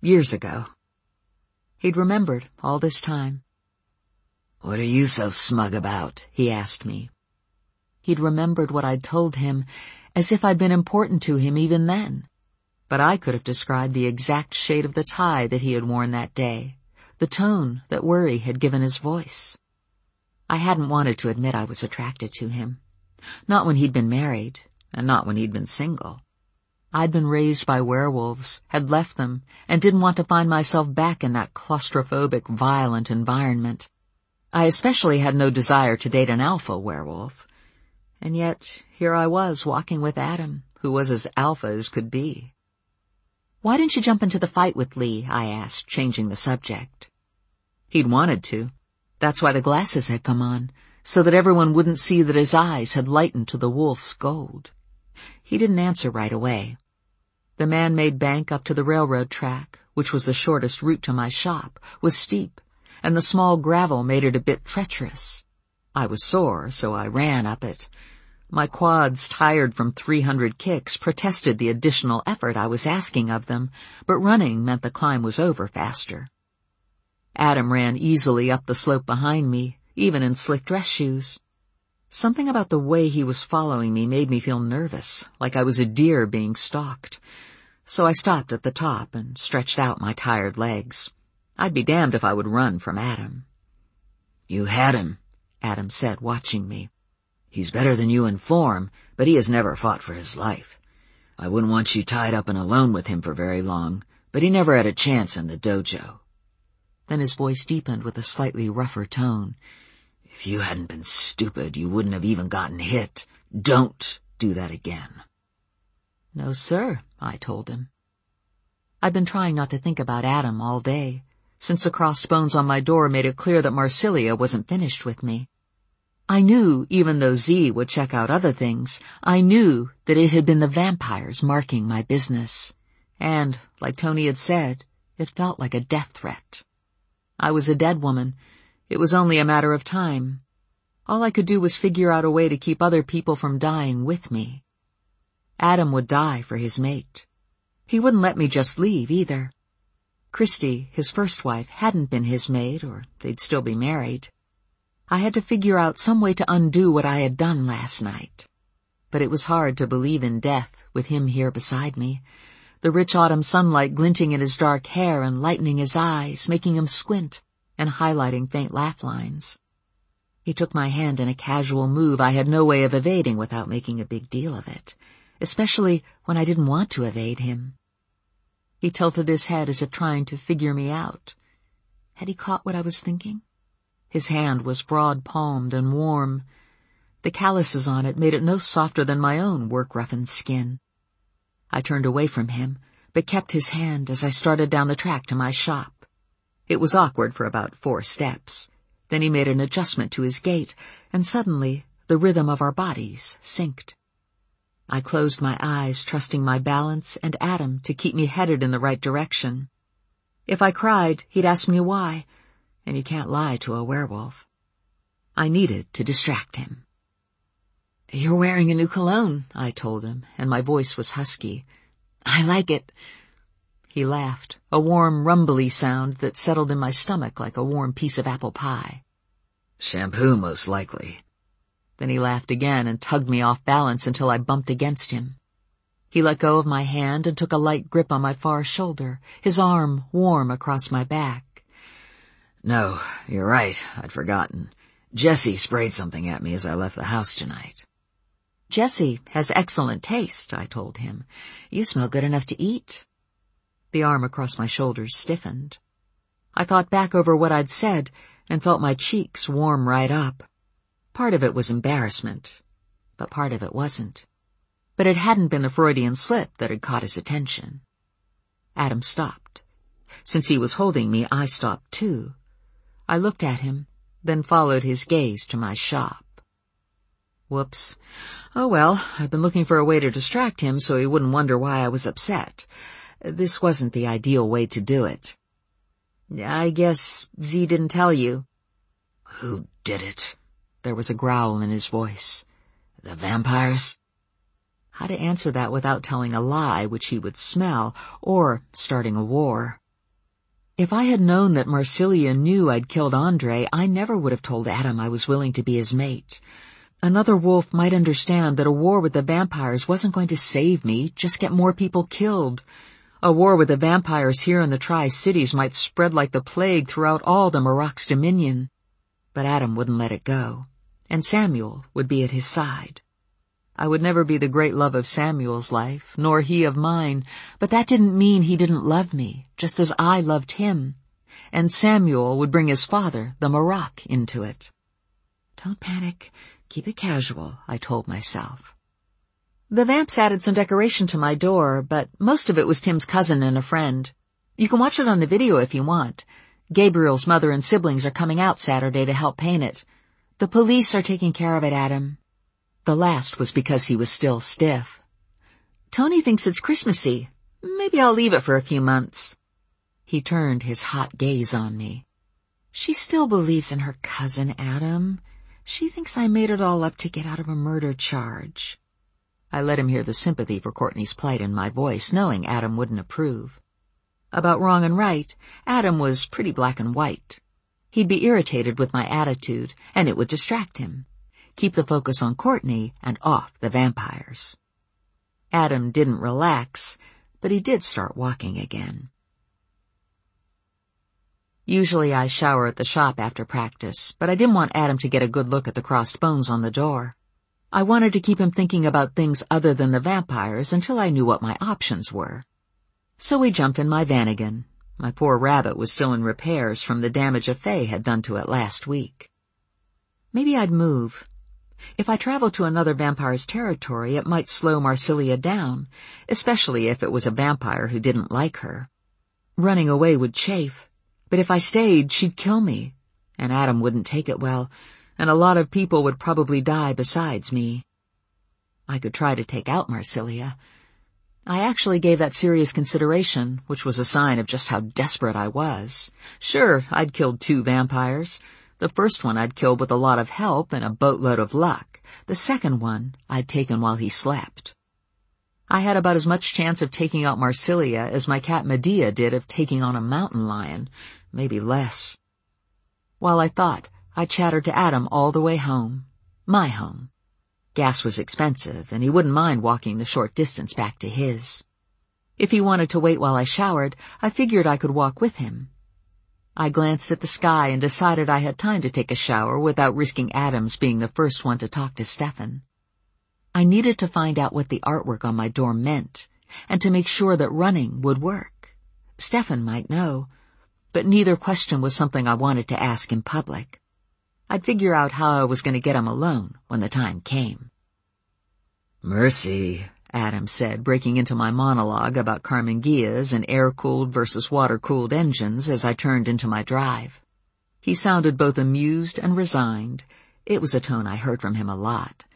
years ago." He'd remembered all this time. "What are you so smug about?" he asked me. He'd remembered what I'd told him, as if I'd been important to him even then. But I could have described the exact shade of the tie that he had worn that day, the tone that worry had given his voice. I hadn't wanted to admit I was attracted to him. Not when he'd been married, and not when he'd been single. I'd been raised by werewolves, had left them, and didn't want to find myself back in that claustrophobic, violent environment. I especially had no desire to date an alpha werewolf. And yet, here I was walking with Adam, who was as alpha as could be. "Why didn't you jump into the fight with Lee?" I asked, changing the subject. He'd wanted to. That's why the glasses had come on, so that everyone wouldn't see that his eyes had lightened to the wolf's gold. He didn't answer right away. The man-made bank up to the railroad track, which was the shortest route to my shop, was steep, and the small gravel made it a bit treacherous. I was sore, so I ran up it. My quads, tired from 300 kicks, protested the additional effort I was asking of them, but running meant the climb was over faster. Adam ran easily up the slope behind me, even in slick dress shoes. Something about the way he was following me made me feel nervous, like I was a deer being stalked. So I stopped at the top and stretched out my tired legs. I'd be damned if I would run from Adam. "You had him," Adam said, watching me. "He's better than you in form, but he has never fought for his life. I wouldn't want you tied up and alone with him for very long, but he never had a chance in the dojo." Then his voice deepened with a slightly rougher tone. "If you hadn't been stupid, you wouldn't have even gotten hit. Don't do that again." "No, sir," I told him. I'd been trying not to think about Adam all day, since the crossed bones on my door made it clear that Marsilia wasn't finished with me. I knew, even though Z would check out other things, I knew that it had been the vampires marking my business. And, like Tony had said, it felt like a death threat. I was a dead woman. It was only a matter of time. All I could do was figure out a way to keep other people from dying with me. Adam would die for his mate. He wouldn't let me just leave, either. Christy, his first wife, hadn't been his mate, or they'd still be married. I had to figure out some way to undo what I had done last night. But it was hard to believe in death with him here beside me, the rich autumn sunlight glinting in his dark hair and lightening his eyes, making him squint, and highlighting faint laugh lines. He took my hand in a casual move I had no way of evading without making a big deal of it, especially when I didn't want to evade him. He tilted his head as if trying to figure me out. Had he caught what I was thinking? His hand was broad-palmed and warm. The calluses on it made it no softer than my own work-roughened skin. I turned away from him, but kept his hand as I started down the track to my shop. It was awkward for about 4 steps. Then he made an adjustment to his gait, and suddenly the rhythm of our bodies synced. I closed my eyes, trusting my balance and Adam to keep me headed in the right direction. If I cried, he'd ask me why, and you can't lie to a werewolf. I needed to distract him. "You're wearing a new cologne," I told him, and my voice was husky. "I like it." He laughed, a warm, rumbly sound that settled in my stomach like a warm piece of apple pie. "Shampoo, most likely." Then he laughed again and tugged me off balance until I bumped against him. He let go of my hand and took a light grip on my far shoulder, his arm warm across my back. "No, you're right, I'd forgotten. Jessie sprayed something at me as I left the house tonight." "Jessie has excellent taste," I told him. "You smell good enough to eat." The arm across my shoulders stiffened. I thought back over what I'd said and felt my cheeks warm right up. Part of it was embarrassment, but part of it wasn't. But it hadn't been the Freudian slip that had caught his attention. Adam stopped. Since he was holding me, I stopped too. I looked at him, then followed his gaze to my shop. Whoops. Oh well, I'd been looking for a way to distract him so he wouldn't wonder why I was upset. This wasn't the ideal way to do it. "I guess Z didn't tell you." "Who did it?" There was a growl in his voice. "The vampires?" How to answer that without telling a lie which he would smell, or starting a war. If I had known that Marsilia knew I'd killed Andre, I never would have told Adam I was willing to be his mate. Another wolf might understand that a war with the vampires wasn't going to save me, just get more people killed. A war with the vampires here in the Tri-Cities might spread like the plague throughout all the Marok's dominion. But Adam wouldn't let it go, and Samuel would be at his side. I would never be the great love of Samuel's life, nor he of mine, but that didn't mean he didn't love me, just as I loved him. And Samuel would bring his father, the Marok, into it. Don't panic. Keep it casual, I told myself. The vamps added some decoration to my door, but most of it was Tim's cousin and a friend. You can watch it on the video if you want. Gabriel's mother and siblings are coming out Saturday to help paint it. The police are taking care of it, Adam. The last was because he was still stiff. Tony thinks it's Christmassy. Maybe I'll leave it for a few months. He turned his hot gaze on me. She still believes in her cousin, Adam. She thinks I made it all up to get out of a murder charge. I let him hear the sympathy for Courtney's plight in my voice, knowing Adam wouldn't approve. About wrong and right, Adam was pretty black and white. He'd be irritated with my attitude, and it would distract him. Keep the focus on Courtney and off the vampires. Adam didn't relax, but he did start walking again. Usually I shower at the shop after practice, but I didn't want Adam to get a good look at the crossed bones on the door. I wanted to keep him thinking about things other than the vampires until I knew what my options were. So we jumped in my van again. My poor rabbit was still in repairs from the damage a Fae had done to it last week. Maybe I'd move. If I traveled to another vampire's territory, it might slow Marsilia down, especially if it was a vampire who didn't like her. Running away would chafe, but if I stayed, she'd kill me, and Adam wouldn't take it well, and a lot of people would probably die besides me. I could try to take out Marsilia. I actually gave that serious consideration, which was a sign of just how desperate I was. Sure, I'd killed 2 vampires. The first one I'd killed with a lot of help and a boatload of luck. The second one I'd taken while he slept. I had about as much chance of taking out Marsilia as my cat Medea did of taking on a mountain lion, maybe less. While I thought, I chattered to Adam all the way home. My home. Gas was expensive, and he wouldn't mind walking the short distance back to his. If he wanted to wait while I showered, I figured I could walk with him. I glanced at the sky and decided I had time to take a shower without risking Adam's being the first one to talk to Stefan. I needed to find out what the artwork on my door meant, and to make sure that running would work. Stefan might know, but neither question was something I wanted to ask in public. I'd figure out how I was going to get him alone when the time came. Mercy, Adam said, breaking into my monologue about Carmanguias and air-cooled versus water-cooled engines as I turned into my drive. He sounded both amused and resigned. It was a tone I heard from him a lot.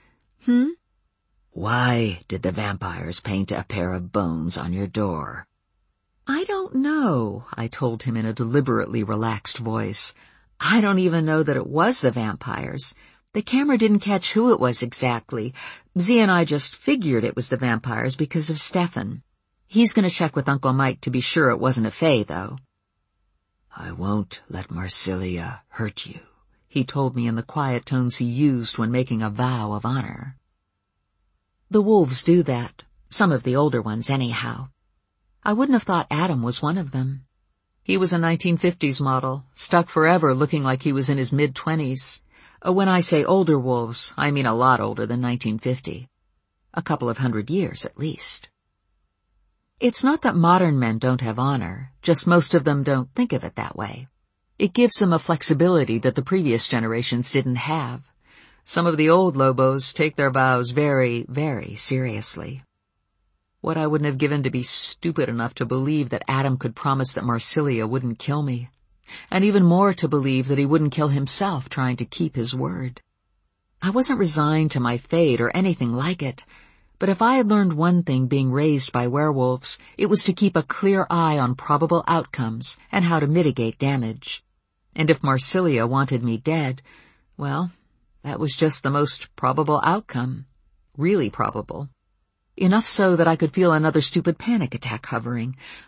Why did the vampires paint a pair of bones on your door? I don't know, I told him in a deliberately relaxed voice. I don't even know that it was the vampires. The camera didn't catch who it was exactly. Z and I just figured it was the vampires because of Stefan. He's going to check with Uncle Mike to be sure it wasn't a Fae, though. I won't let Marsilia hurt you, he told me in the quiet tones he used when making a vow of honor. The wolves do that. Some of the older ones, anyhow. I wouldn't have thought Adam was one of them. He was a 1950s model, stuck forever looking like he was in his mid-20s. When I say older wolves, I mean a lot older than 1950. A couple of 100 years, at least. It's not that modern men don't have honor, just most of them don't think of it that way. It gives them a flexibility that the previous generations didn't have. Some of the old Lobos take their vows very, very seriously. What I wouldn't have given to be stupid enough to believe that Adam could promise that Marsilia wouldn't kill me, and even more to believe that he wouldn't kill himself trying to keep his word. I wasn't resigned to my fate or anything like it, but if I had learned one thing being raised by werewolves, it was to keep a clear eye on probable outcomes and how to mitigate damage. And if Marsilia wanted me dead, well, that was just the most probable outcome. Really probable. Enough so that I could feel another stupid panic attack hovering.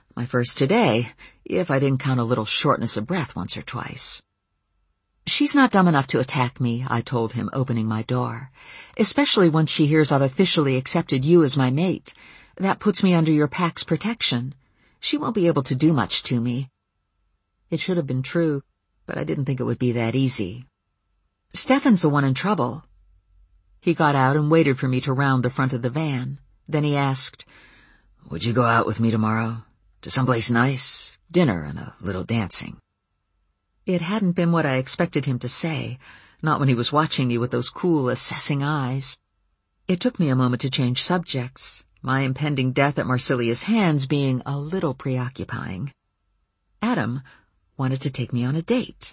My first today, if I didn't count a little shortness of breath once or twice. She's not dumb enough to attack me, I told him, opening my door. Especially once she hears I've officially accepted you as my mate. That puts me under your pack's protection. She won't be able to do much to me. It should have been true, but I didn't think it would be that easy. Stefan's the one in trouble. He got out and waited for me to round the front of the van. Then he asked, "Would you go out with me tomorrow? To someplace nice? Dinner and a little dancing." It hadn't been what I expected him to say, not when he was watching me with those cool, assessing eyes. It took me a moment to change subjects, my impending death at Marsilia's hands being a little preoccupying. Adam wanted to take me on a date.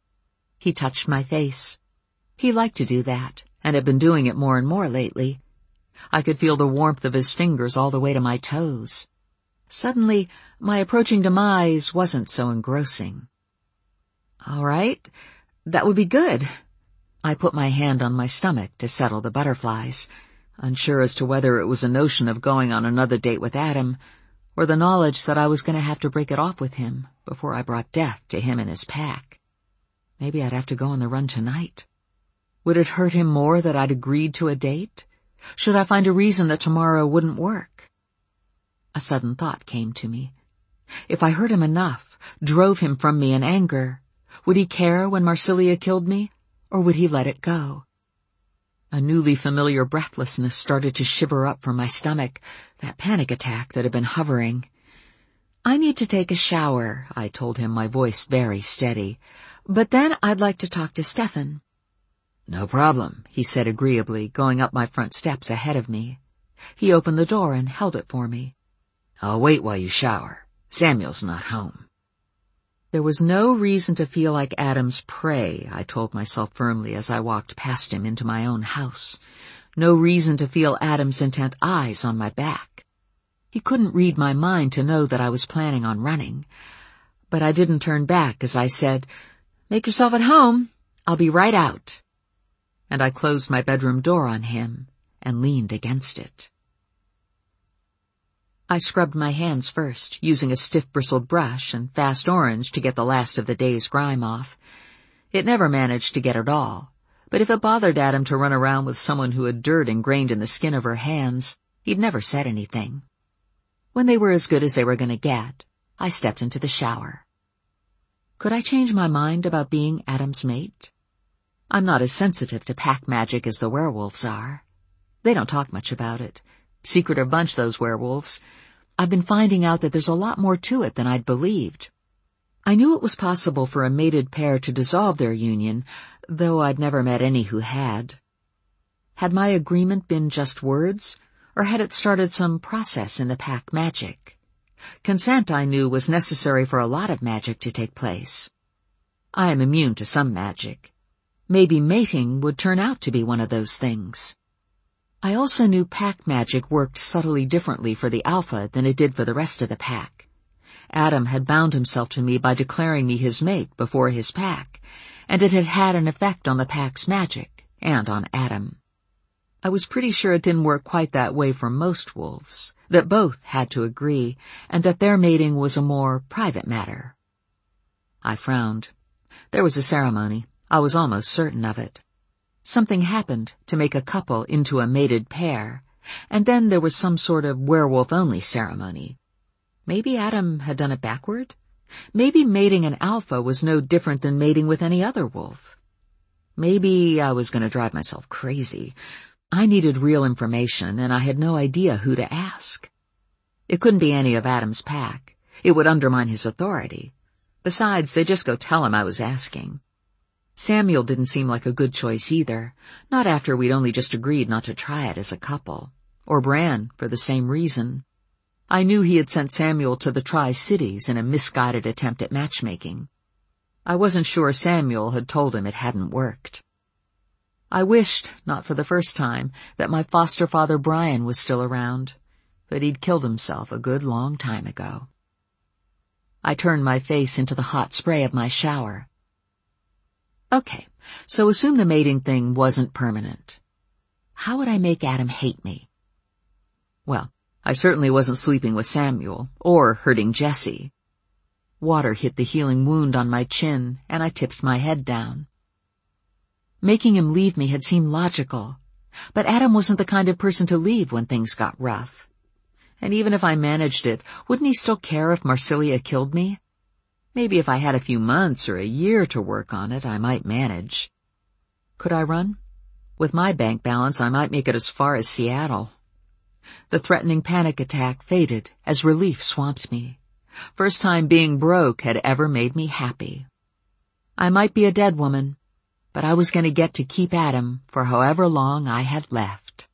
He touched my face. He liked to do that, and had been doing it more and more lately. I could feel the warmth of his fingers all the way to my toes. Suddenly, my approaching demise wasn't so engrossing. All right, that would be good. I put my hand on my stomach to settle the butterflies, unsure as to whether it was a notion of going on another date with Adam, or the knowledge that I was going to have to break it off with him before I brought death to him and his pack. Maybe I'd have to go on the run tonight. Would it hurt him more that I'd agreed to a date? Should I find a reason that tomorrow wouldn't work? A sudden thought came to me. If I hurt him enough, drove him from me in anger, would he care when Marsilia killed me, or would he let it go? A newly familiar breathlessness started to shiver up from my stomach, that panic attack that had been hovering. "I need to take a shower," I told him, my voice very steady. "But then I'd like to talk to Stefan." "No problem," he said agreeably, going up my front steps ahead of me. He opened the door and held it for me. "I'll wait while you shower. Samuel's not home." There was no reason to feel like Adam's prey, I told myself firmly as I walked past him into my own house. No reason to feel Adam's intent eyes on my back. He couldn't read my mind to know that I was planning on running. But I didn't turn back as I said, "Make yourself at home. I'll be right out." And I closed my bedroom door on him and leaned against it. I scrubbed my hands first, using a stiff-bristled brush and Fast Orange to get the last of the day's grime off. It never managed to get it all, but if it bothered Adam to run around with someone who had dirt ingrained in the skin of her hands, he'd never said anything. When they were as good as they were going to get, I stepped into the shower. Could I change my mind about being Adam's mate? I'm not as sensitive to pack magic as the werewolves are. They don't talk much about it. Secretive bunch, those werewolves. I've been finding out that there's a lot more to it than I'd believed. I knew it was possible for a mated pair to dissolve their union, though I'd never met any who had. Had my agreement been just words, or had it started some process in the pack magic? Consent, I knew, was necessary for a lot of magic to take place. I am immune to some magic. Maybe mating would turn out to be one of those things. I also knew pack magic worked subtly differently for the alpha than it did for the rest of the pack. Adam had bound himself to me by declaring me his mate before his pack, and it had had an effect on the pack's magic, and on Adam. I was pretty sure it didn't work quite that way for most wolves, that both had to agree, and that their mating was a more private matter. I frowned. There was a ceremony. I was almost certain of it. Something happened to make a couple into a mated pair, and then there was some sort of werewolf-only ceremony. Maybe Adam had done it backward? Maybe mating an alpha was no different than mating with any other wolf. Maybe I was going to drive myself crazy. I needed real information, and I had no idea who to ask. It couldn't be any of Adam's pack. It would undermine his authority. Besides, they'd just go tell him I was asking. Samuel didn't seem like a good choice either, not after we'd only just agreed not to try it as a couple. Or Bran, for the same reason. I knew he had sent Samuel to the Tri-Cities in a misguided attempt at matchmaking. I wasn't sure Samuel had told him it hadn't worked. I wished, not for the first time, that my foster father Brian was still around, but he'd killed himself a good long time ago. I turned my face into the hot spray of my shower. Okay, so assume the mating thing wasn't permanent. How would I make Adam hate me? Well, I certainly wasn't sleeping with Samuel, or hurting Jessie. Water hit the healing wound on my chin, and I tipped my head down. Making him leave me had seemed logical, but Adam wasn't the kind of person to leave when things got rough. And even if I managed it, wouldn't he still care if Marsilia killed me? Maybe if I had a few months or a year to work on it, I might manage. Could I run? With my bank balance, I might make it as far as Seattle. The threatening panic attack faded as relief swamped me. First time being broke had ever made me happy. I might be a dead woman, but I was going to get to keep Adam for however long I had left.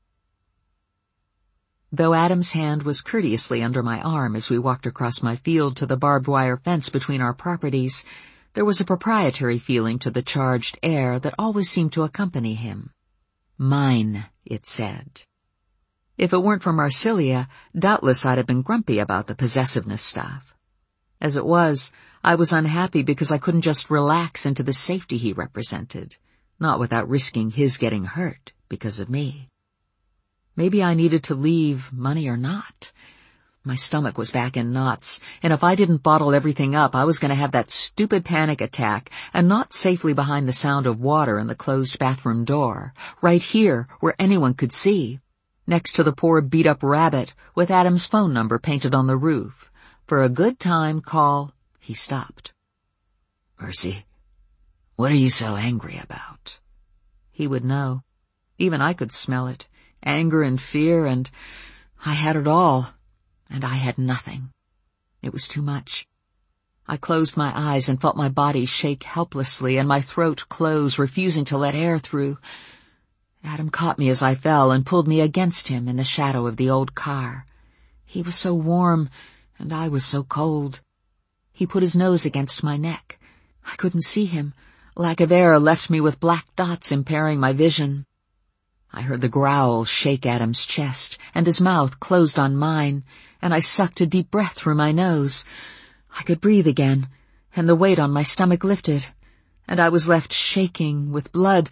Though Adam's hand was courteously under my arm as we walked across my field to the barbed wire fence between our properties, there was a proprietary feeling to the charged air that always seemed to accompany him. Mine, it said. If it weren't for Marsilia, doubtless I'd have been grumpy about the possessiveness stuff. As it was, I was unhappy because I couldn't just relax into the safety he represented, not without risking his getting hurt because of me. Maybe I needed to leave, money or not. My stomach was back in knots, and if I didn't bottle everything up, I was going to have that stupid panic attack, and not safely behind the sound of water and the closed bathroom door, right here where anyone could see, next to the poor beat-up rabbit with Adam's phone number painted on the roof. For a good time call, he stopped. "Mercy, what are you so angry about?" He would know. Even I could smell it. Anger and fear, and I had it all, and I had nothing. It was too much. I closed my eyes and felt my body shake helplessly and my throat close, refusing to let air through. Adam caught me as I fell and pulled me against him in the shadow of the old car. He was so warm, and I was so cold. He put his nose against my neck. I couldn't see him. Lack of air left me with black dots impairing my vision. I heard the growl shake Adam's chest, and his mouth closed on mine, and I sucked a deep breath through my nose. I could breathe again, and the weight on my stomach lifted, and I was left shaking with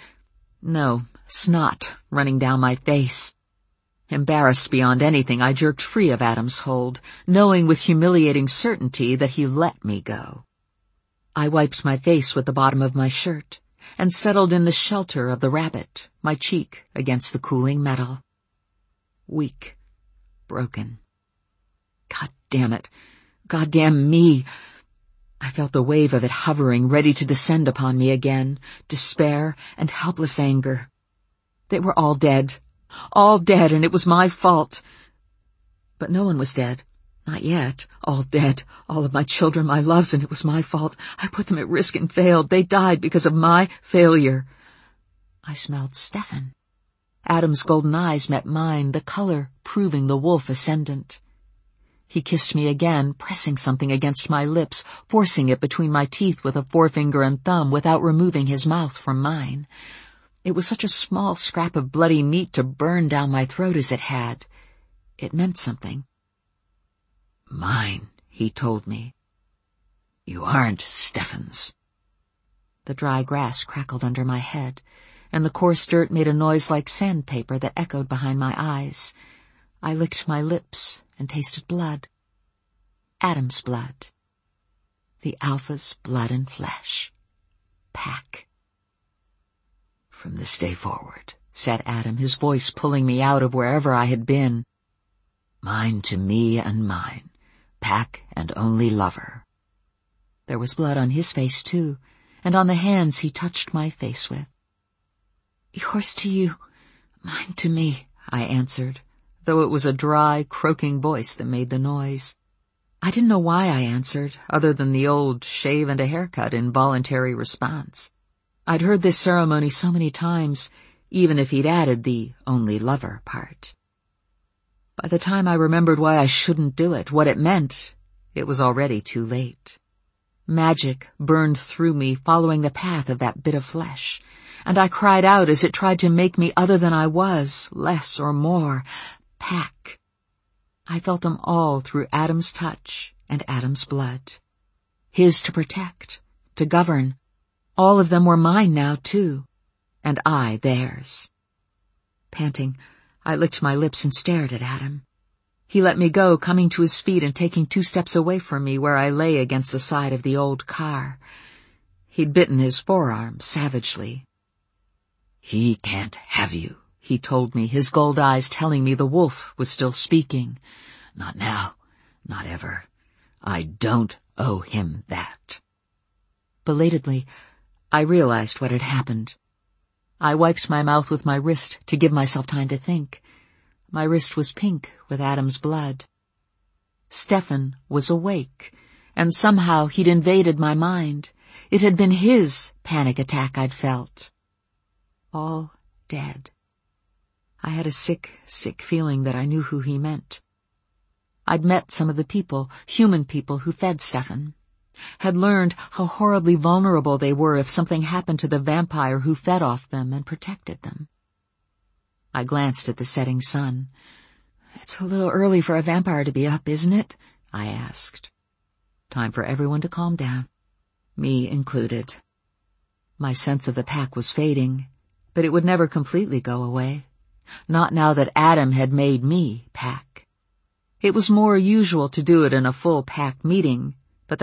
snot running down my face. Embarrassed beyond anything, I jerked free of Adam's hold, knowing with humiliating certainty that he let me go. I wiped my face with the bottom of my shirt, and settled in the shelter of the rabbit, my cheek against the cooling metal. Weak. Broken. God damn it. God damn me. I felt the wave of it hovering, ready to descend upon me again, despair and helpless anger. They were all dead, and it was my fault. But no one was dead. Not yet. All dead. All of my children, my loves, and it was my fault. I put them at risk and failed. They died because of my failure. I smelled Stefan. Adam's golden eyes met mine, the color proving the wolf ascendant. He kissed me again, pressing something against my lips, forcing it between my teeth with a forefinger and thumb without removing his mouth from mine. It was such a small scrap of bloody meat to burn down my throat as it had. It meant something. "Mine," he told me. "You aren't Stefan's." The dry grass crackled under my head, and the coarse dirt made a noise like sandpaper that echoed behind my eyes. I licked my lips and tasted blood. Adam's blood. The Alpha's blood and flesh. Pack. "From this day forward," said Adam, his voice pulling me out of wherever I had been. "Mine to me and mine. Pack and only lover." There was blood on his face, too, and on the hands he touched my face with. "Yours to you, mine to me," I answered, though it was a dry, croaking voice that made the noise. I didn't know why I answered, other than the old shave and a haircut involuntary response. I'd heard this ceremony so many times, even if he'd added the only lover part. By the time I remembered why I shouldn't do it, what it meant, it was already too late. Magic burned through me, following the path of that bit of flesh, and I cried out as it tried to make me other than I was, less or more. Pack. I felt them all through Adam's touch and Adam's blood. His to protect, to govern. All of them were mine now, too, and I theirs. Panting, I licked my lips and stared at Adam. He let me go, coming to his feet and taking 2 steps away from me where I lay against the side of the old car. He'd bitten his forearm savagely. "He can't have you," he told me, his gold eyes telling me the wolf was still speaking. "Not now, not ever. I don't owe him that." Belatedly, I realized what had happened. I wiped my mouth with my wrist to give myself time to think. My wrist was pink with Adam's blood. Stefan was awake, and somehow he'd invaded my mind. It had been his panic attack I'd felt. All dead. I had a sick, sick feeling that I knew who he meant. I'd met some of the people, human people, who fed Stefan. Had learned how horribly vulnerable they were if something happened to the vampire who fed off them and protected them. I glanced at the setting sun. "It's a little early for a vampire to be up, isn't it?" I asked. Time for everyone to calm down, me included. My sense of the pack was fading, but it would never completely go away. Not now that Adam had made me pack. It was more usual to do it in a full pack meeting,